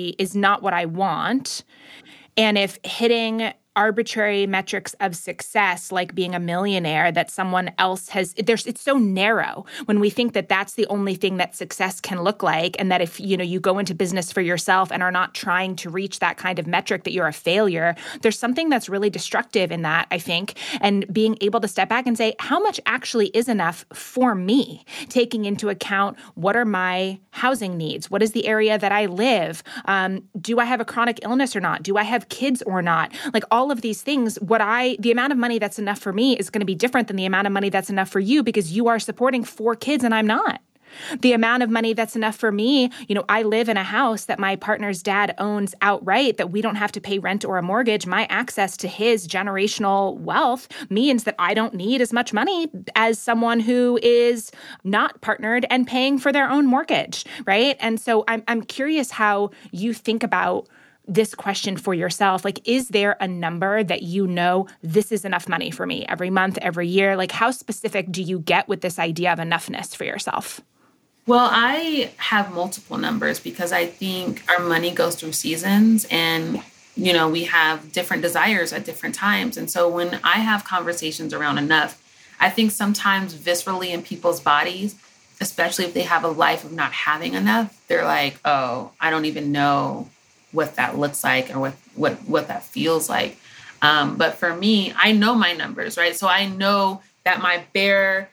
what I want, and if hitting arbitrary metrics of success, like being a millionaire that someone else has, it's so narrow when we think that that's the only thing that success can look like. And that if, you go into business for yourself and are not trying to reach that kind of metric, that you're a failure. There's something that's really destructive in that, I think. And being able to step back and say, how much actually is enough for me? Taking into account, what are my housing needs? What is the area that I live? Do I have a chronic illness or not? Do I have kids or not? Like all of these things, the amount of money that's enough for me is going to be different than the amount of money that's enough for you, because you are supporting 4 kids and I'm not. The amount of money that's enough for me, I live in a house that my partner's dad owns outright, that we don't have to pay rent or a mortgage. My access to his generational wealth means that I don't need as much money as someone who is not partnered and paying for their own mortgage, right? And so I'm curious how you think about this question for yourself. Like, is there a number that this is enough money for me every month, every year? Like, how specific do you get with this idea of enoughness for yourself? Well, I have multiple numbers because I think our money goes through seasons and, we have different desires at different times. And so when I have conversations around enough, I think sometimes viscerally in people's bodies, especially if they have a life of not having enough, they're like, oh, I don't even know what that looks like or what that feels like. But for me, I know my numbers, right? So I know that my bare,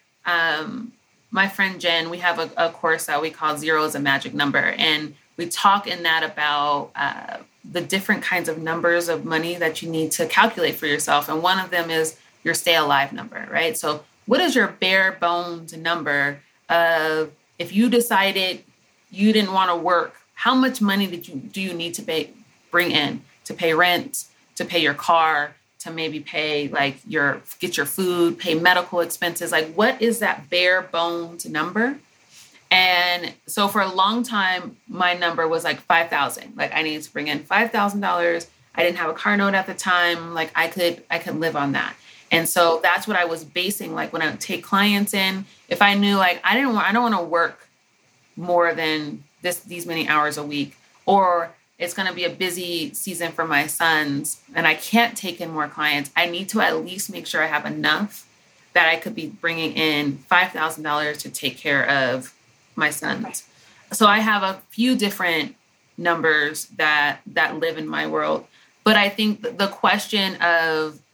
my friend Jen, we have a course that we call Zero is a Magic Number. And we talk in that about the different kinds of numbers of money that you need to calculate for yourself. And one of them is your stay alive number, right? So what is your bare bones number of if you decided you didn't want to work, how much money do you need to bring in to pay rent, to pay your car, to maybe pay get your food, pay medical expenses? Like, what is that bare bones number? And so for a long time, my number was like $5,000. Like I needed to bring in $5,000. I didn't have a car note at the time. Like I could live on that. And so that's what I was basing. Like when I would take clients in, if I knew like I don't want to work more than these many hours a week, or it's going to be a busy season for my sons and I can't take in more clients, I need to at least make sure I have enough that I could be bringing in $5,000 to take care of my sons. So I have a few different numbers that live in my world. But I think the question of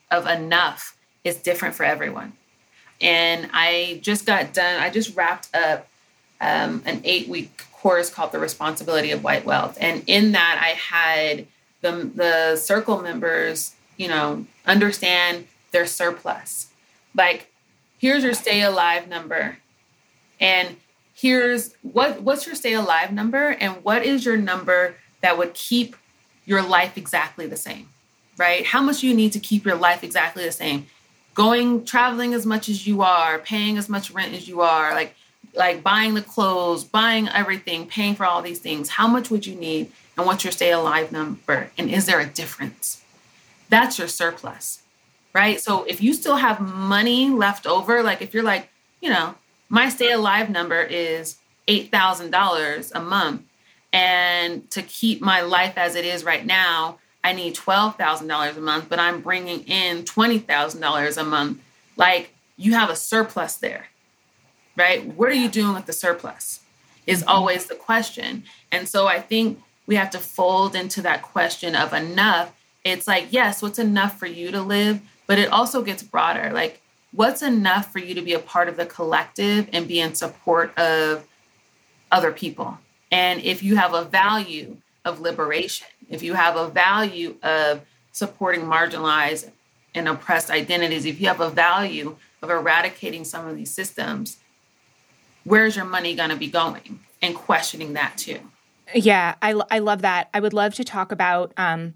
of enough is different for everyone. And I just wrapped up an 8-week course called The Responsibility of White Wealth. And in that, I had the circle members, understand their surplus. Like, here's your stay alive number. And here's what's your stay alive number, and what is your number that would keep your life exactly the same, right? How much you need to keep your life exactly the same? Traveling as much as you are, paying as much rent as you are, like buying the clothes, buying everything, paying for all these things. How much would you need, and what's your stay alive number? And is there a difference? That's your surplus, right? So if you still have money left over, like if you're like, my stay alive number is $8,000 a month, and to keep my life as it is right now, I need $12,000 a month, but I'm bringing in $20,000 a month. Like, you have a surplus there, right? What are you doing with the surplus is always the question. And so I think we have to fold into that question of enough. It's like, yes, what's enough for you to live? But it also gets broader. Like, what's enough for you to be a part of the collective and be in support of other people? And if you have a value of liberation, if you have a value of supporting marginalized and oppressed identities, if you have a value of eradicating some of these systems, where's your money going to be going? And questioning that too. Yeah, I love that. I would love to talk about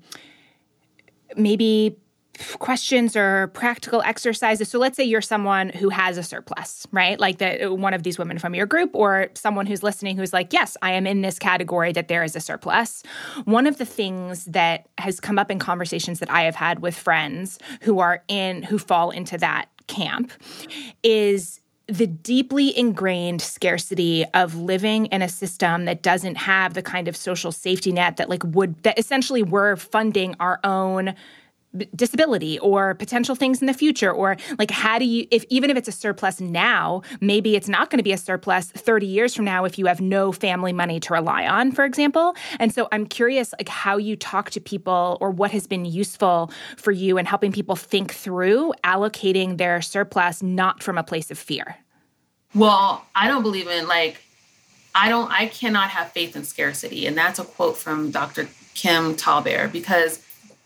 maybe questions or practical exercises. So let's say you're someone who has a surplus, right? Like one of these women from your group, or someone who's listening who's like, yes, I am in this category that there is a surplus. One of the things that has come up in conversations that I have had with friends who fall into that camp is the deeply ingrained scarcity of living in a system that doesn't have the kind of social safety net that essentially we're funding our own disability or potential things in the future, or like, how do you, even if it's a surplus now, maybe it's not going to be a surplus 30 years from now if you have no family money to rely on, for example. And so I'm curious, like, how you talk to people, or what has been useful for you in helping people think through allocating their surplus, not from a place of fear. Well, I don't believe in I cannot have faith in scarcity. And that's a quote from Dr. Kim Tallbear, because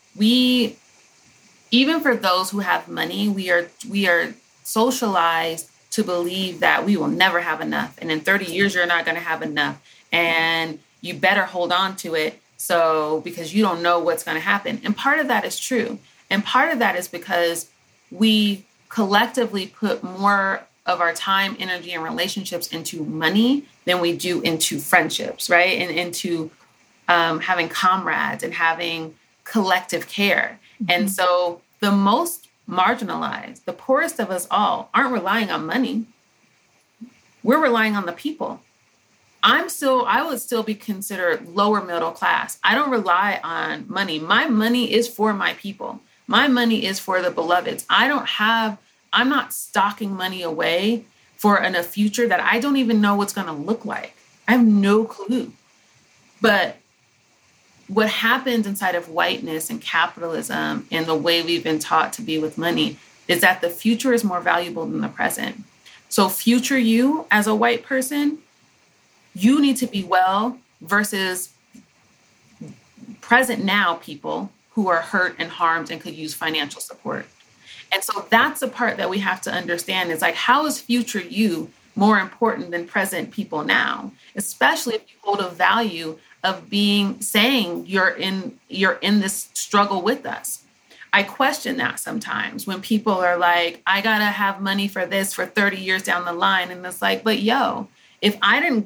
even for those who have money, we are socialized to believe that we will never have enough. And in 30 years, you're not going to have enough. And you better hold on to it. So, because you don't know what's going to happen. And part of that is true. And part of that is because we collectively put more of our time, energy, and relationships into money than we do into friendships, right? And into having comrades and having collective care. Mm-hmm. And so the most marginalized, the poorest of us all, aren't relying on money. We're relying on the people. I would still be considered lower middle class. I don't rely on money. My money is for my people. My money is for the beloveds. I'm not stocking money away for a future that I don't even know what's going to look like. I have no clue. But what happens inside of whiteness and capitalism and the way we've been taught to be with money is that the future is more valuable than the present. So future you as a white person, you need to be well versus present now people who are hurt and harmed and could use financial support. And so that's the part that we have to understand is like, how is future you more important than present people now? Especially if you hold a value of saying you're in this struggle with us. I question that sometimes when people are like, I gotta have money for this for 30 years down the line. And it's like, but if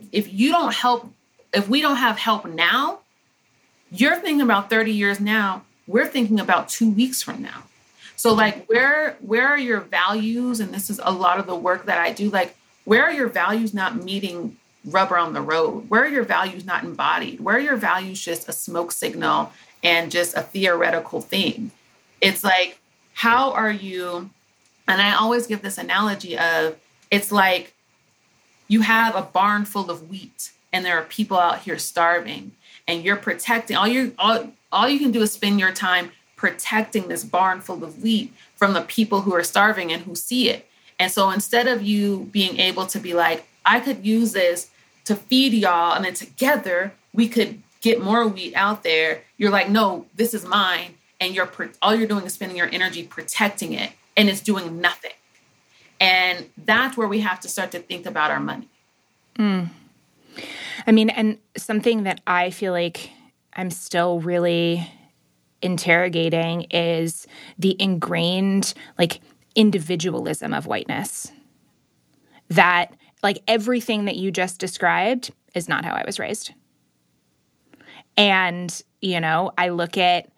we don't have help now, you're thinking about 30 years now, we're thinking about 2 weeks from now. So like, where are your values? And this is a lot of the work that I do. Like, where are your values not meeting rubber on the road? Where are your values not embodied? Where are your values just a smoke signal and just a theoretical thing? It's like, how are you? And I always give this analogy of, it's like you have a barn full of wheat and there are people out here starving and you're protecting all you can do is spend your time protecting this barn full of wheat from the people who are starving and who see it. And so instead of you being able to be like, I could use this to feed y'all, and then together we could get more wheat out there, you're like, no, this is mine. And all you're doing is spending your energy protecting it, and it's doing nothing. And that's where we have to start to think about our money. I mean, and something that I feel like I'm still really interrogating is the ingrained, like, individualism of whiteness. That, like, everything that you just described is not how I was raised. And, you know, I look at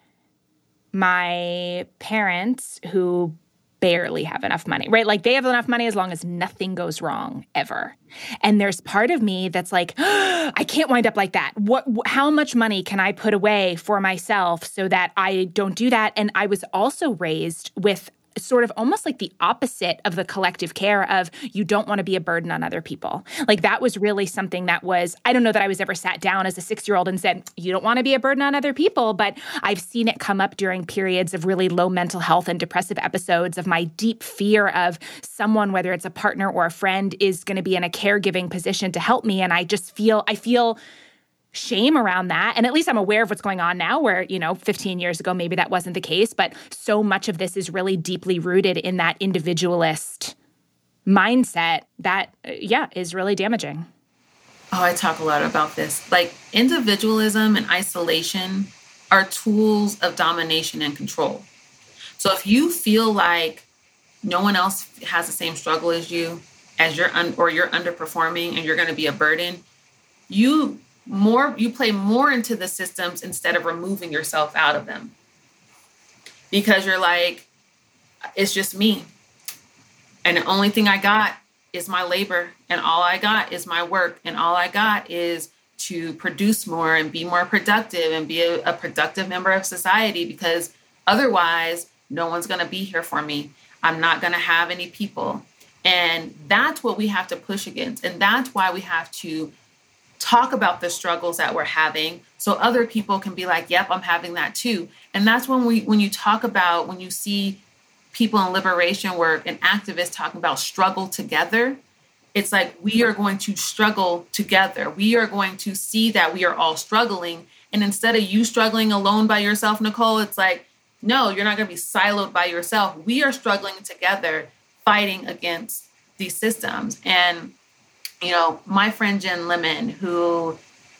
my parents who barely have enough money, right? Like, they have enough money as long as nothing goes wrong ever. And there's part of me that's like, I can't wind up like that. How much money can I put away for myself so that I don't do that? And I was also raised with sort of almost like the opposite of the collective care of you don't want to be a burden on other people. Like, that was really something that was, I don't know that I was ever sat down as a 6-year-old and said, you don't want to be a burden on other people, but I've seen it come up during periods of really low mental health and depressive episodes of my deep fear of someone, whether it's a partner or a friend, is going to be in a caregiving position to help me. And I feel shame around that. And at least I'm aware of what's going on now where, 15 years ago, maybe that wasn't the case. But so much of this is really deeply rooted in that individualist mindset that, is really damaging. Oh, I talk a lot about this. Like, individualism and isolation are tools of domination and control. So if you feel like no one else has the same struggle as you, or you're underperforming and you're going to be a burden, you play more into the systems instead of removing yourself out of them. Because you're like, it's just me. And the only thing I got is my labor. And all I got is my work. And all I got is to produce more and be more productive and be a productive member of society, because otherwise no one's going to be here for me. I'm not going to have any people. And that's what we have to push against. And that's why we have to talk about the struggles that we're having so other people can be like, yep, I'm having that too. And that's when you see people in liberation work and activists talking about struggle together, it's like, we are going to struggle together. We are going to see that we are all struggling. And instead of you struggling alone by yourself, Nicole, it's like, no, you're not going to be siloed by yourself. We are struggling together, fighting against these systems. And my friend Jen Lemon, who,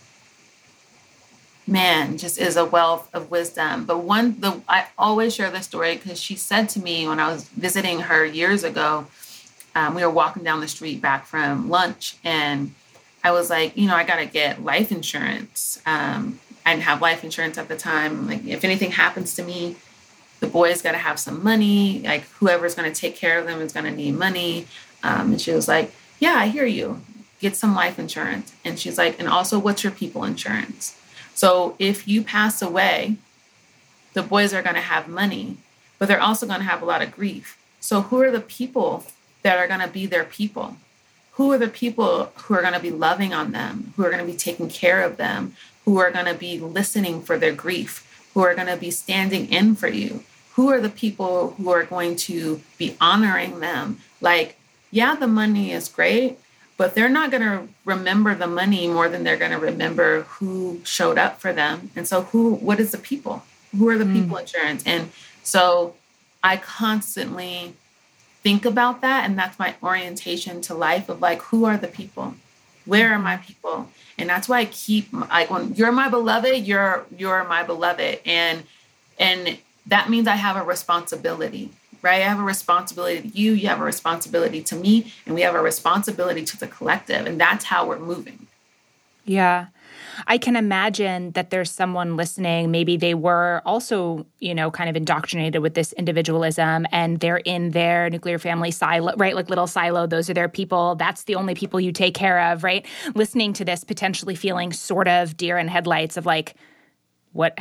man, just is a wealth of wisdom. But I always share this story because she said to me when I was visiting her years ago, we were walking down the street back from lunch, and I was like, I got to get life insurance. I didn't have life insurance at the time. Like, if anything happens to me, the boys got to have some money. Like, whoever's going to take care of them is going to need money. And she was like, yeah, I hear you. Get some life insurance. And she's like, and also, what's your people insurance? So if you pass away, the boys are going to have money, but they're also going to have a lot of grief. So who are the people that are going to be their people? Who are the people who are going to be loving on them, who are going to be taking care of them, who are going to be listening for their grief, who are going to be standing in for you? Who are the people who are going to be honoring them? Like, yeah, the money is great, but they're not going to remember the money more than they're going to remember who showed up for them. And so what is the people? Who are the people insurance? And so I constantly think about that. And that's my orientation to life of like, who are the people? Where are my people? And that's why I keep, like, when you're my beloved, you're my beloved. And that means I have a responsibility. Right? I have a responsibility to you. You have a responsibility to me. And we have a responsibility to the collective. And that's how we're moving. Yeah. I can imagine that there's someone listening. Maybe they were also, kind of indoctrinated with this individualism, and they're in their nuclear family silo, right? Like, little silo. Those are their people. That's the only people you take care of, right? Listening to this, potentially feeling sort of deer in headlights of like, what,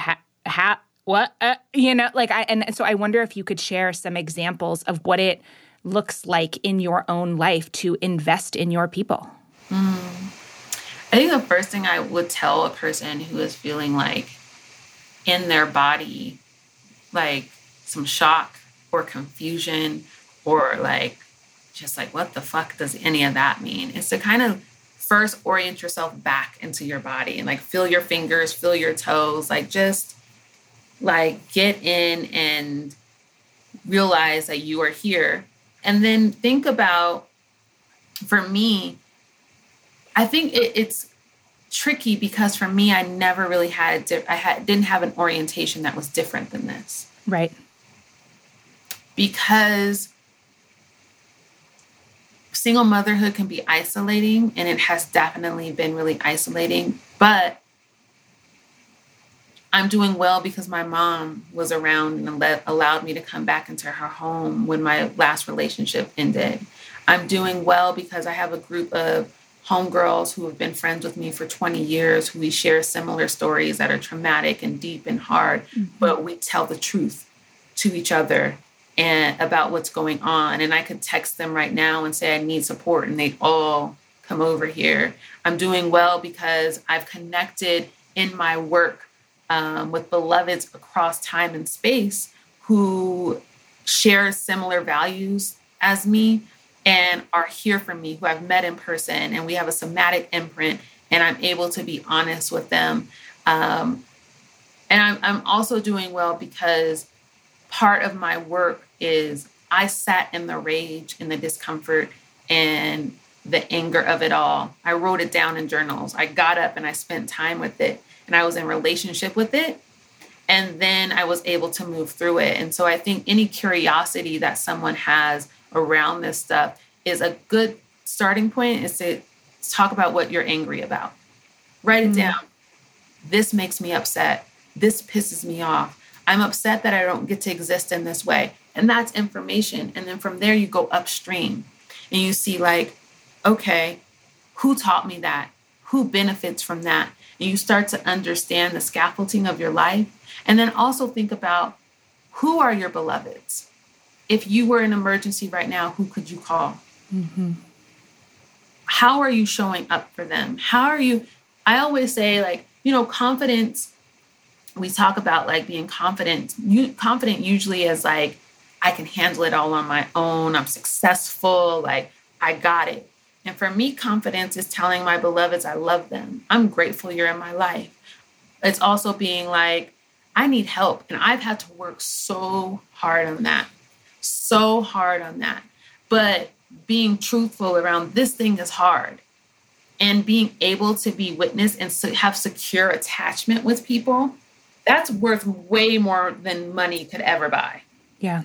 and so I wonder if you could share some examples of what it looks like in your own life to invest in your people. I think the first thing I would tell a person who is feeling like in their body, like some shock or confusion or like, just like, what the fuck does any of that mean? It's to kind of first orient yourself back into your body and like feel your fingers, feel your toes, like just like get in and realize that you are here. And then think about, for me, I think it's tricky because for me, I never really didn't have an orientation that was different than this. Right. Because single motherhood can be isolating, and it has definitely been really isolating, but I'm doing well because my mom was around and allowed me to come back into her home when my last relationship ended. I'm doing well because I have a group of homegirls who have been friends with me for 20 years, who we share similar stories that are traumatic and deep and hard, but we tell the truth to each other and about what's going on. And I could text them right now and say, I need support, and they'd all come over here. I'm doing well because I've connected in my work with beloveds across time and space who share similar values as me and are here for me, who I've met in person, and we have a somatic imprint, and I'm able to be honest with them. And I'm also doing well because part of my work is I sat in the rage and the discomfort and the anger of it all. I wrote it down in journals. I got up and I spent time with it, and I was in relationship with it. And then I was able to move through it. And so I think any curiosity that someone has around this stuff is a good starting point, is to talk about what you're angry about. Write it down. This makes me upset. This pisses me off. I'm upset that I don't get to exist in this way. And that's information. And then from there, you go upstream and you see like, okay, who taught me that? Who benefits from that? And you start to understand the scaffolding of your life. And then also think about, who are your beloveds? If you were in an emergency right now, who could you call? Mm-hmm. How are you showing up for them? How are you? I always say, like, confidence. We talk about like being confident. Confident usually is like, I can handle it all on my own. I'm successful. Like, I got it. And for me, confidence is telling my beloveds I love them. I'm grateful you're in my life. It's also being like, I need help. And I've had to work so hard on that. But being truthful around this thing is hard. And being able to be witness and have secure attachment with people, that's worth way more than money could ever buy. Yeah.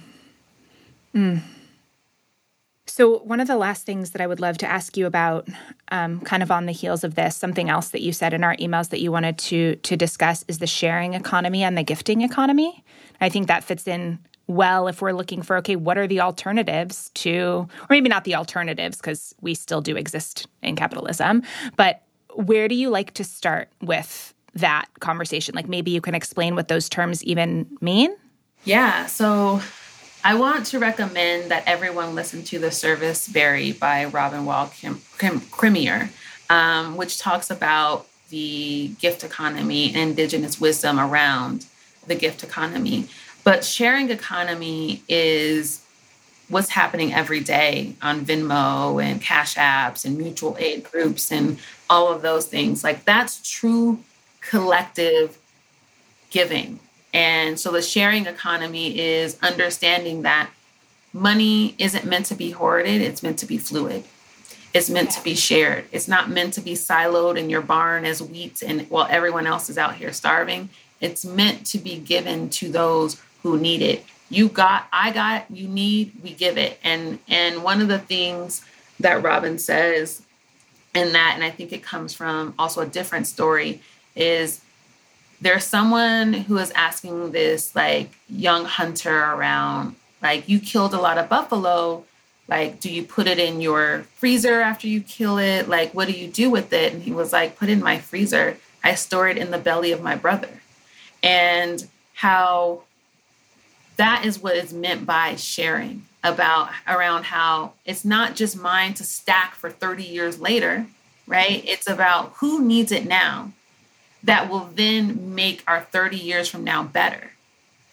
So one of the last things that I would love to ask you about, kind of on the heels of this, something else that you said in our emails that you wanted to discuss is the sharing economy and the gifting economy. I think that fits in well if we're looking for, okay, what are the alternatives to, or maybe not the alternatives because we still do exist in capitalism, but where do you like to start with that conversation? Like maybe you can explain what those terms even mean? Yeah, so I want to recommend that everyone listen to The Service Berry by Robin Wall Kimmerer, which talks about the gift economy and indigenous wisdom around the gift economy. But sharing economy is what's happening every day on Venmo and Cash Apps and mutual aid groups and all of those things. Like that's true collective giving. And so the sharing economy is understanding that money isn't meant to be hoarded. It's meant to be fluid. It's meant to be shared. It's not meant to be siloed in your barn as wheat and while everyone else is out here starving. It's meant to be given to those who need it. You got, I got, you need, we give it. And one of the things that Robin says in that, and I think it comes from also a different story, is there's someone who is asking this like young hunter around, like, you killed a lot of buffalo. Like, do you put it in your freezer after you kill it? Like, what do you do with it? And he was like, put it in my freezer. I store it in the belly of my brother. And how that is what is meant by sharing, around how it's not just mine to stack for 30 years later, right? It's about who needs it now that will then make our 30 years from now better.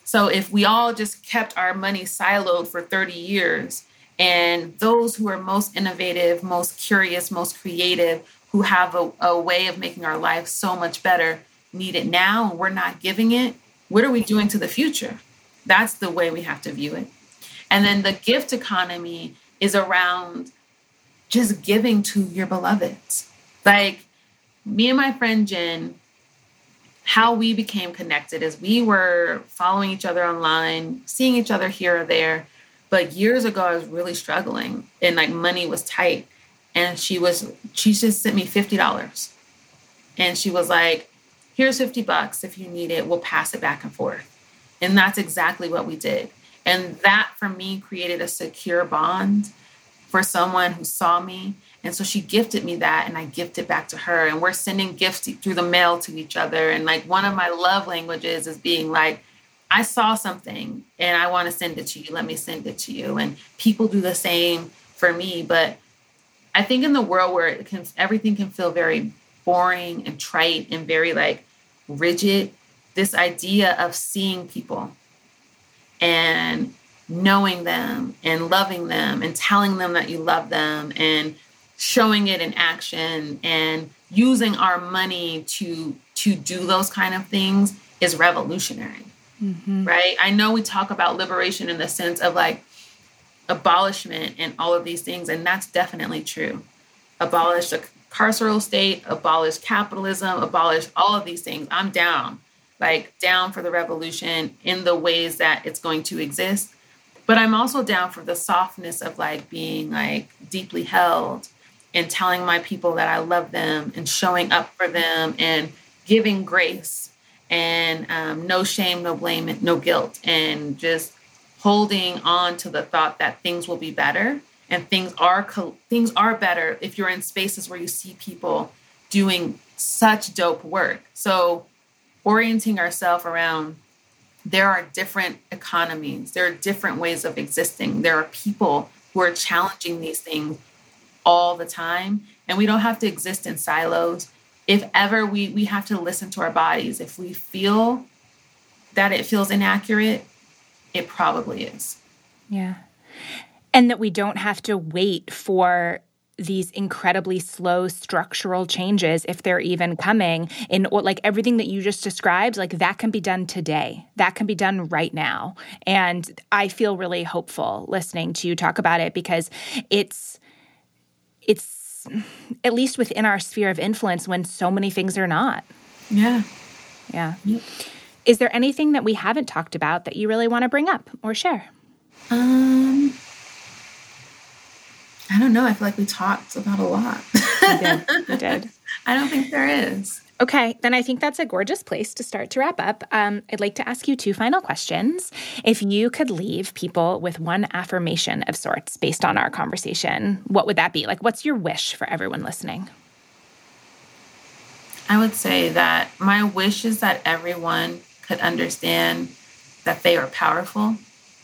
So if we all just kept our money siloed for 30 years, and those who are most innovative, most curious, most creative, who have a way of making our life so much better, need it now, and we're not giving it, what are we doing to the future? That's the way we have to view it. And then the gift economy is around just giving to your beloveds. Like me and my friend Jen, how we became connected is we were following each other online, seeing each other here or there. But years ago, I was really struggling and like money was tight. And she just sent me $50. And she was like, here's $50 if you need it. We'll pass it back and forth. And that's exactly what we did. And that for me created a secure bond for someone who saw me. And so she gifted me that and I gifted back to her. And we're sending gifts through the mail to each other. And like one of my love languages is being like, I saw something and I want to send it to you. Let me send it to you. And people do the same for me. But I think in the world where everything can feel very boring and trite and very like rigid, this idea of seeing people and knowing them and loving them and telling them that you love them and showing it in action and using our money to do those kind of things is revolutionary, right? I know we talk about liberation in the sense of like abolishment and all of these things, and that's definitely true. Abolish the carceral state, abolish capitalism, abolish all of these things. I'm down for the revolution in the ways that it's going to exist. But I'm also down for the softness of like being like deeply held and telling my people that I love them and showing up for them and giving grace and no shame, no blame, no guilt, and just holding on to the thought that things will be better and things are better if you're in spaces where you see people doing such dope work. So orienting ourselves around there are different economies, there are different ways of existing. There are people who are challenging these things all the time, and we don't have to exist in silos. If ever we have to listen to our bodies. If we feel that it feels inaccurate, it probably is. Yeah. And that we don't have to wait for these incredibly slow structural changes, if they're even coming, in like everything that you just described, like that can be done today. That can be done right now. And I feel really hopeful listening to you talk about it because it's at least within our sphere of influence when so many things are not. Yeah. Yeah. Is there anything that we haven't talked about that you really want to bring up or share? I don't know. I feel like we talked about a lot. We did. I don't think there is. Okay, then I think that's a gorgeous place to start to wrap up. I'd like to ask you two final questions. If you could leave people with one affirmation of sorts based on our conversation, what would that be? Like, what's your wish for everyone listening? I would say that my wish is that everyone could understand that they are powerful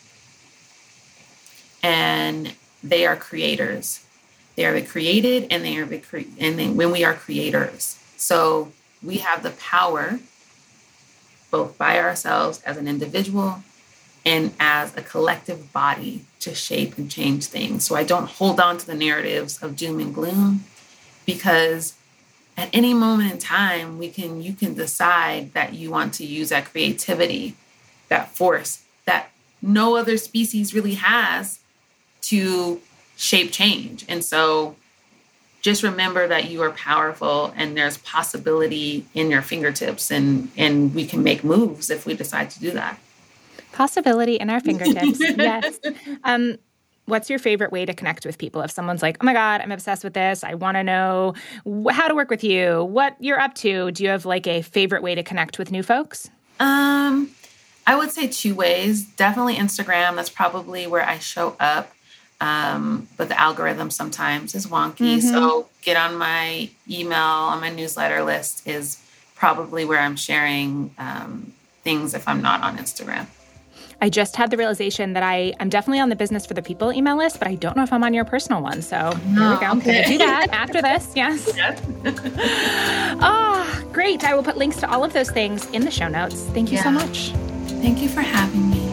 and they are creators. They are the created, and they are when we are creators. So we have the power, both by ourselves as an individual and as a collective body, to shape and change things. So I don't hold on to the narratives of doom and gloom, because at any moment in time, you can decide that you want to use that creativity, that force that no other species really has, to shape change. And so just remember that you are powerful and there's possibility in your fingertips, and we can make moves if we decide to do that. Possibility in our fingertips. Yes. What's your favorite way to connect with people? If someone's like, oh my God, I'm obsessed with this, I want to know how to work with you, what you're up to. Do you have like a favorite way to connect with new folks? I would say two ways. Definitely Instagram. That's probably where I show up. But the algorithm sometimes is wonky. Mm-hmm. So get on my email, on my newsletter list is probably where I'm sharing things if I'm not on Instagram. I just had the realization that I'm definitely on the Business for the People email list, but I don't know if I'm on your personal one. So here we go. Okay. I'm going to do that after this. Yes. Great. I will put links to all of those things in the show notes. Thank you so much. Thank you for having me.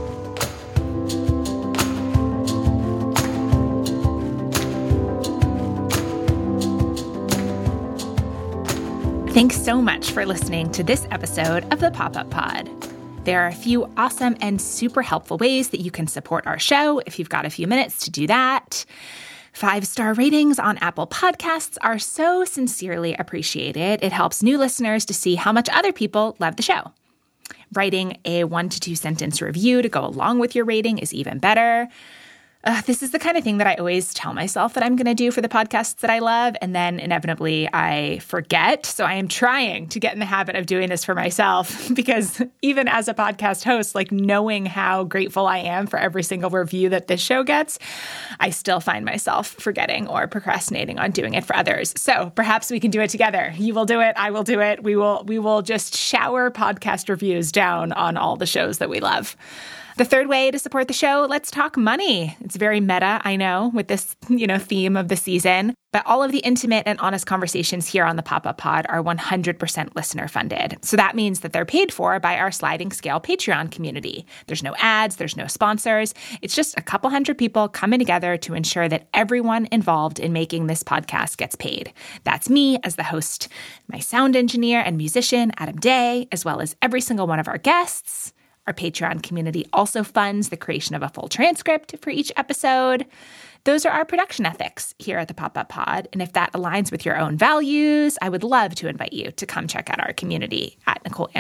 Thanks so much for listening to this episode of the Pop-Up Pod. There are a few awesome and super helpful ways that you can support our show if you've got a few minutes to do that. 5-star ratings on Apple Podcasts are so sincerely appreciated. It helps new listeners to see how much other people love the show. Writing a 1 to 2 sentence review to go along with your rating is even better. This is the kind of thing that I always tell myself that I'm going to do for the podcasts that I love, and then inevitably I forget. So I am trying to get in the habit of doing this for myself, because even as a podcast host, like knowing how grateful I am for every single review that this show gets, I still find myself forgetting or procrastinating on doing it for others. So perhaps we can do it together. You will do it. I will do it. We will just shower podcast reviews down on all the shows that we love. The third way to support the show, let's talk money. It's very meta, I know, with this, theme of the season. But all of the intimate and honest conversations here on the Pop-Up Pod are 100% listener funded. So that means that they're paid for by our sliding scale Patreon community. There's no ads, there's no sponsors. It's just a couple hundred people coming together to ensure that everyone involved in making this podcast gets paid. That's me as the host, my sound engineer and musician, Adam Day, as well as every single one of our guests. Our Patreon community also funds the creation of a full transcript for each episode. Those are our production ethics here at the Pop-Up Pod. And if that aligns with your own values, I would love to invite you to come check out our community at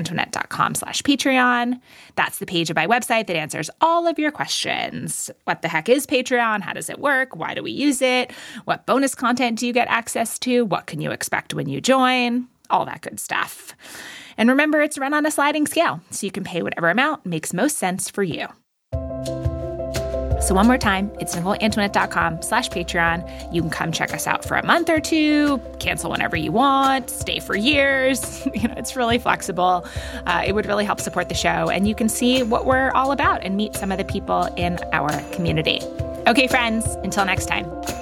NicoleAntoinette.com/Patreon. That's the page of my website that answers all of your questions. What the heck is Patreon? How does it work? Why do we use it? What bonus content do you get access to? What can you expect when you join? All that good stuff. And remember, it's run on a sliding scale, so you can pay whatever amount makes most sense for you. So one more time, it's NicoleAntoinette.com/Patreon. You can come check us out for a month or two, cancel whenever you want, stay for years. It's really flexible. It would really help support the show, and you can see what we're all about and meet some of the people in our community. Okay, friends, until next time.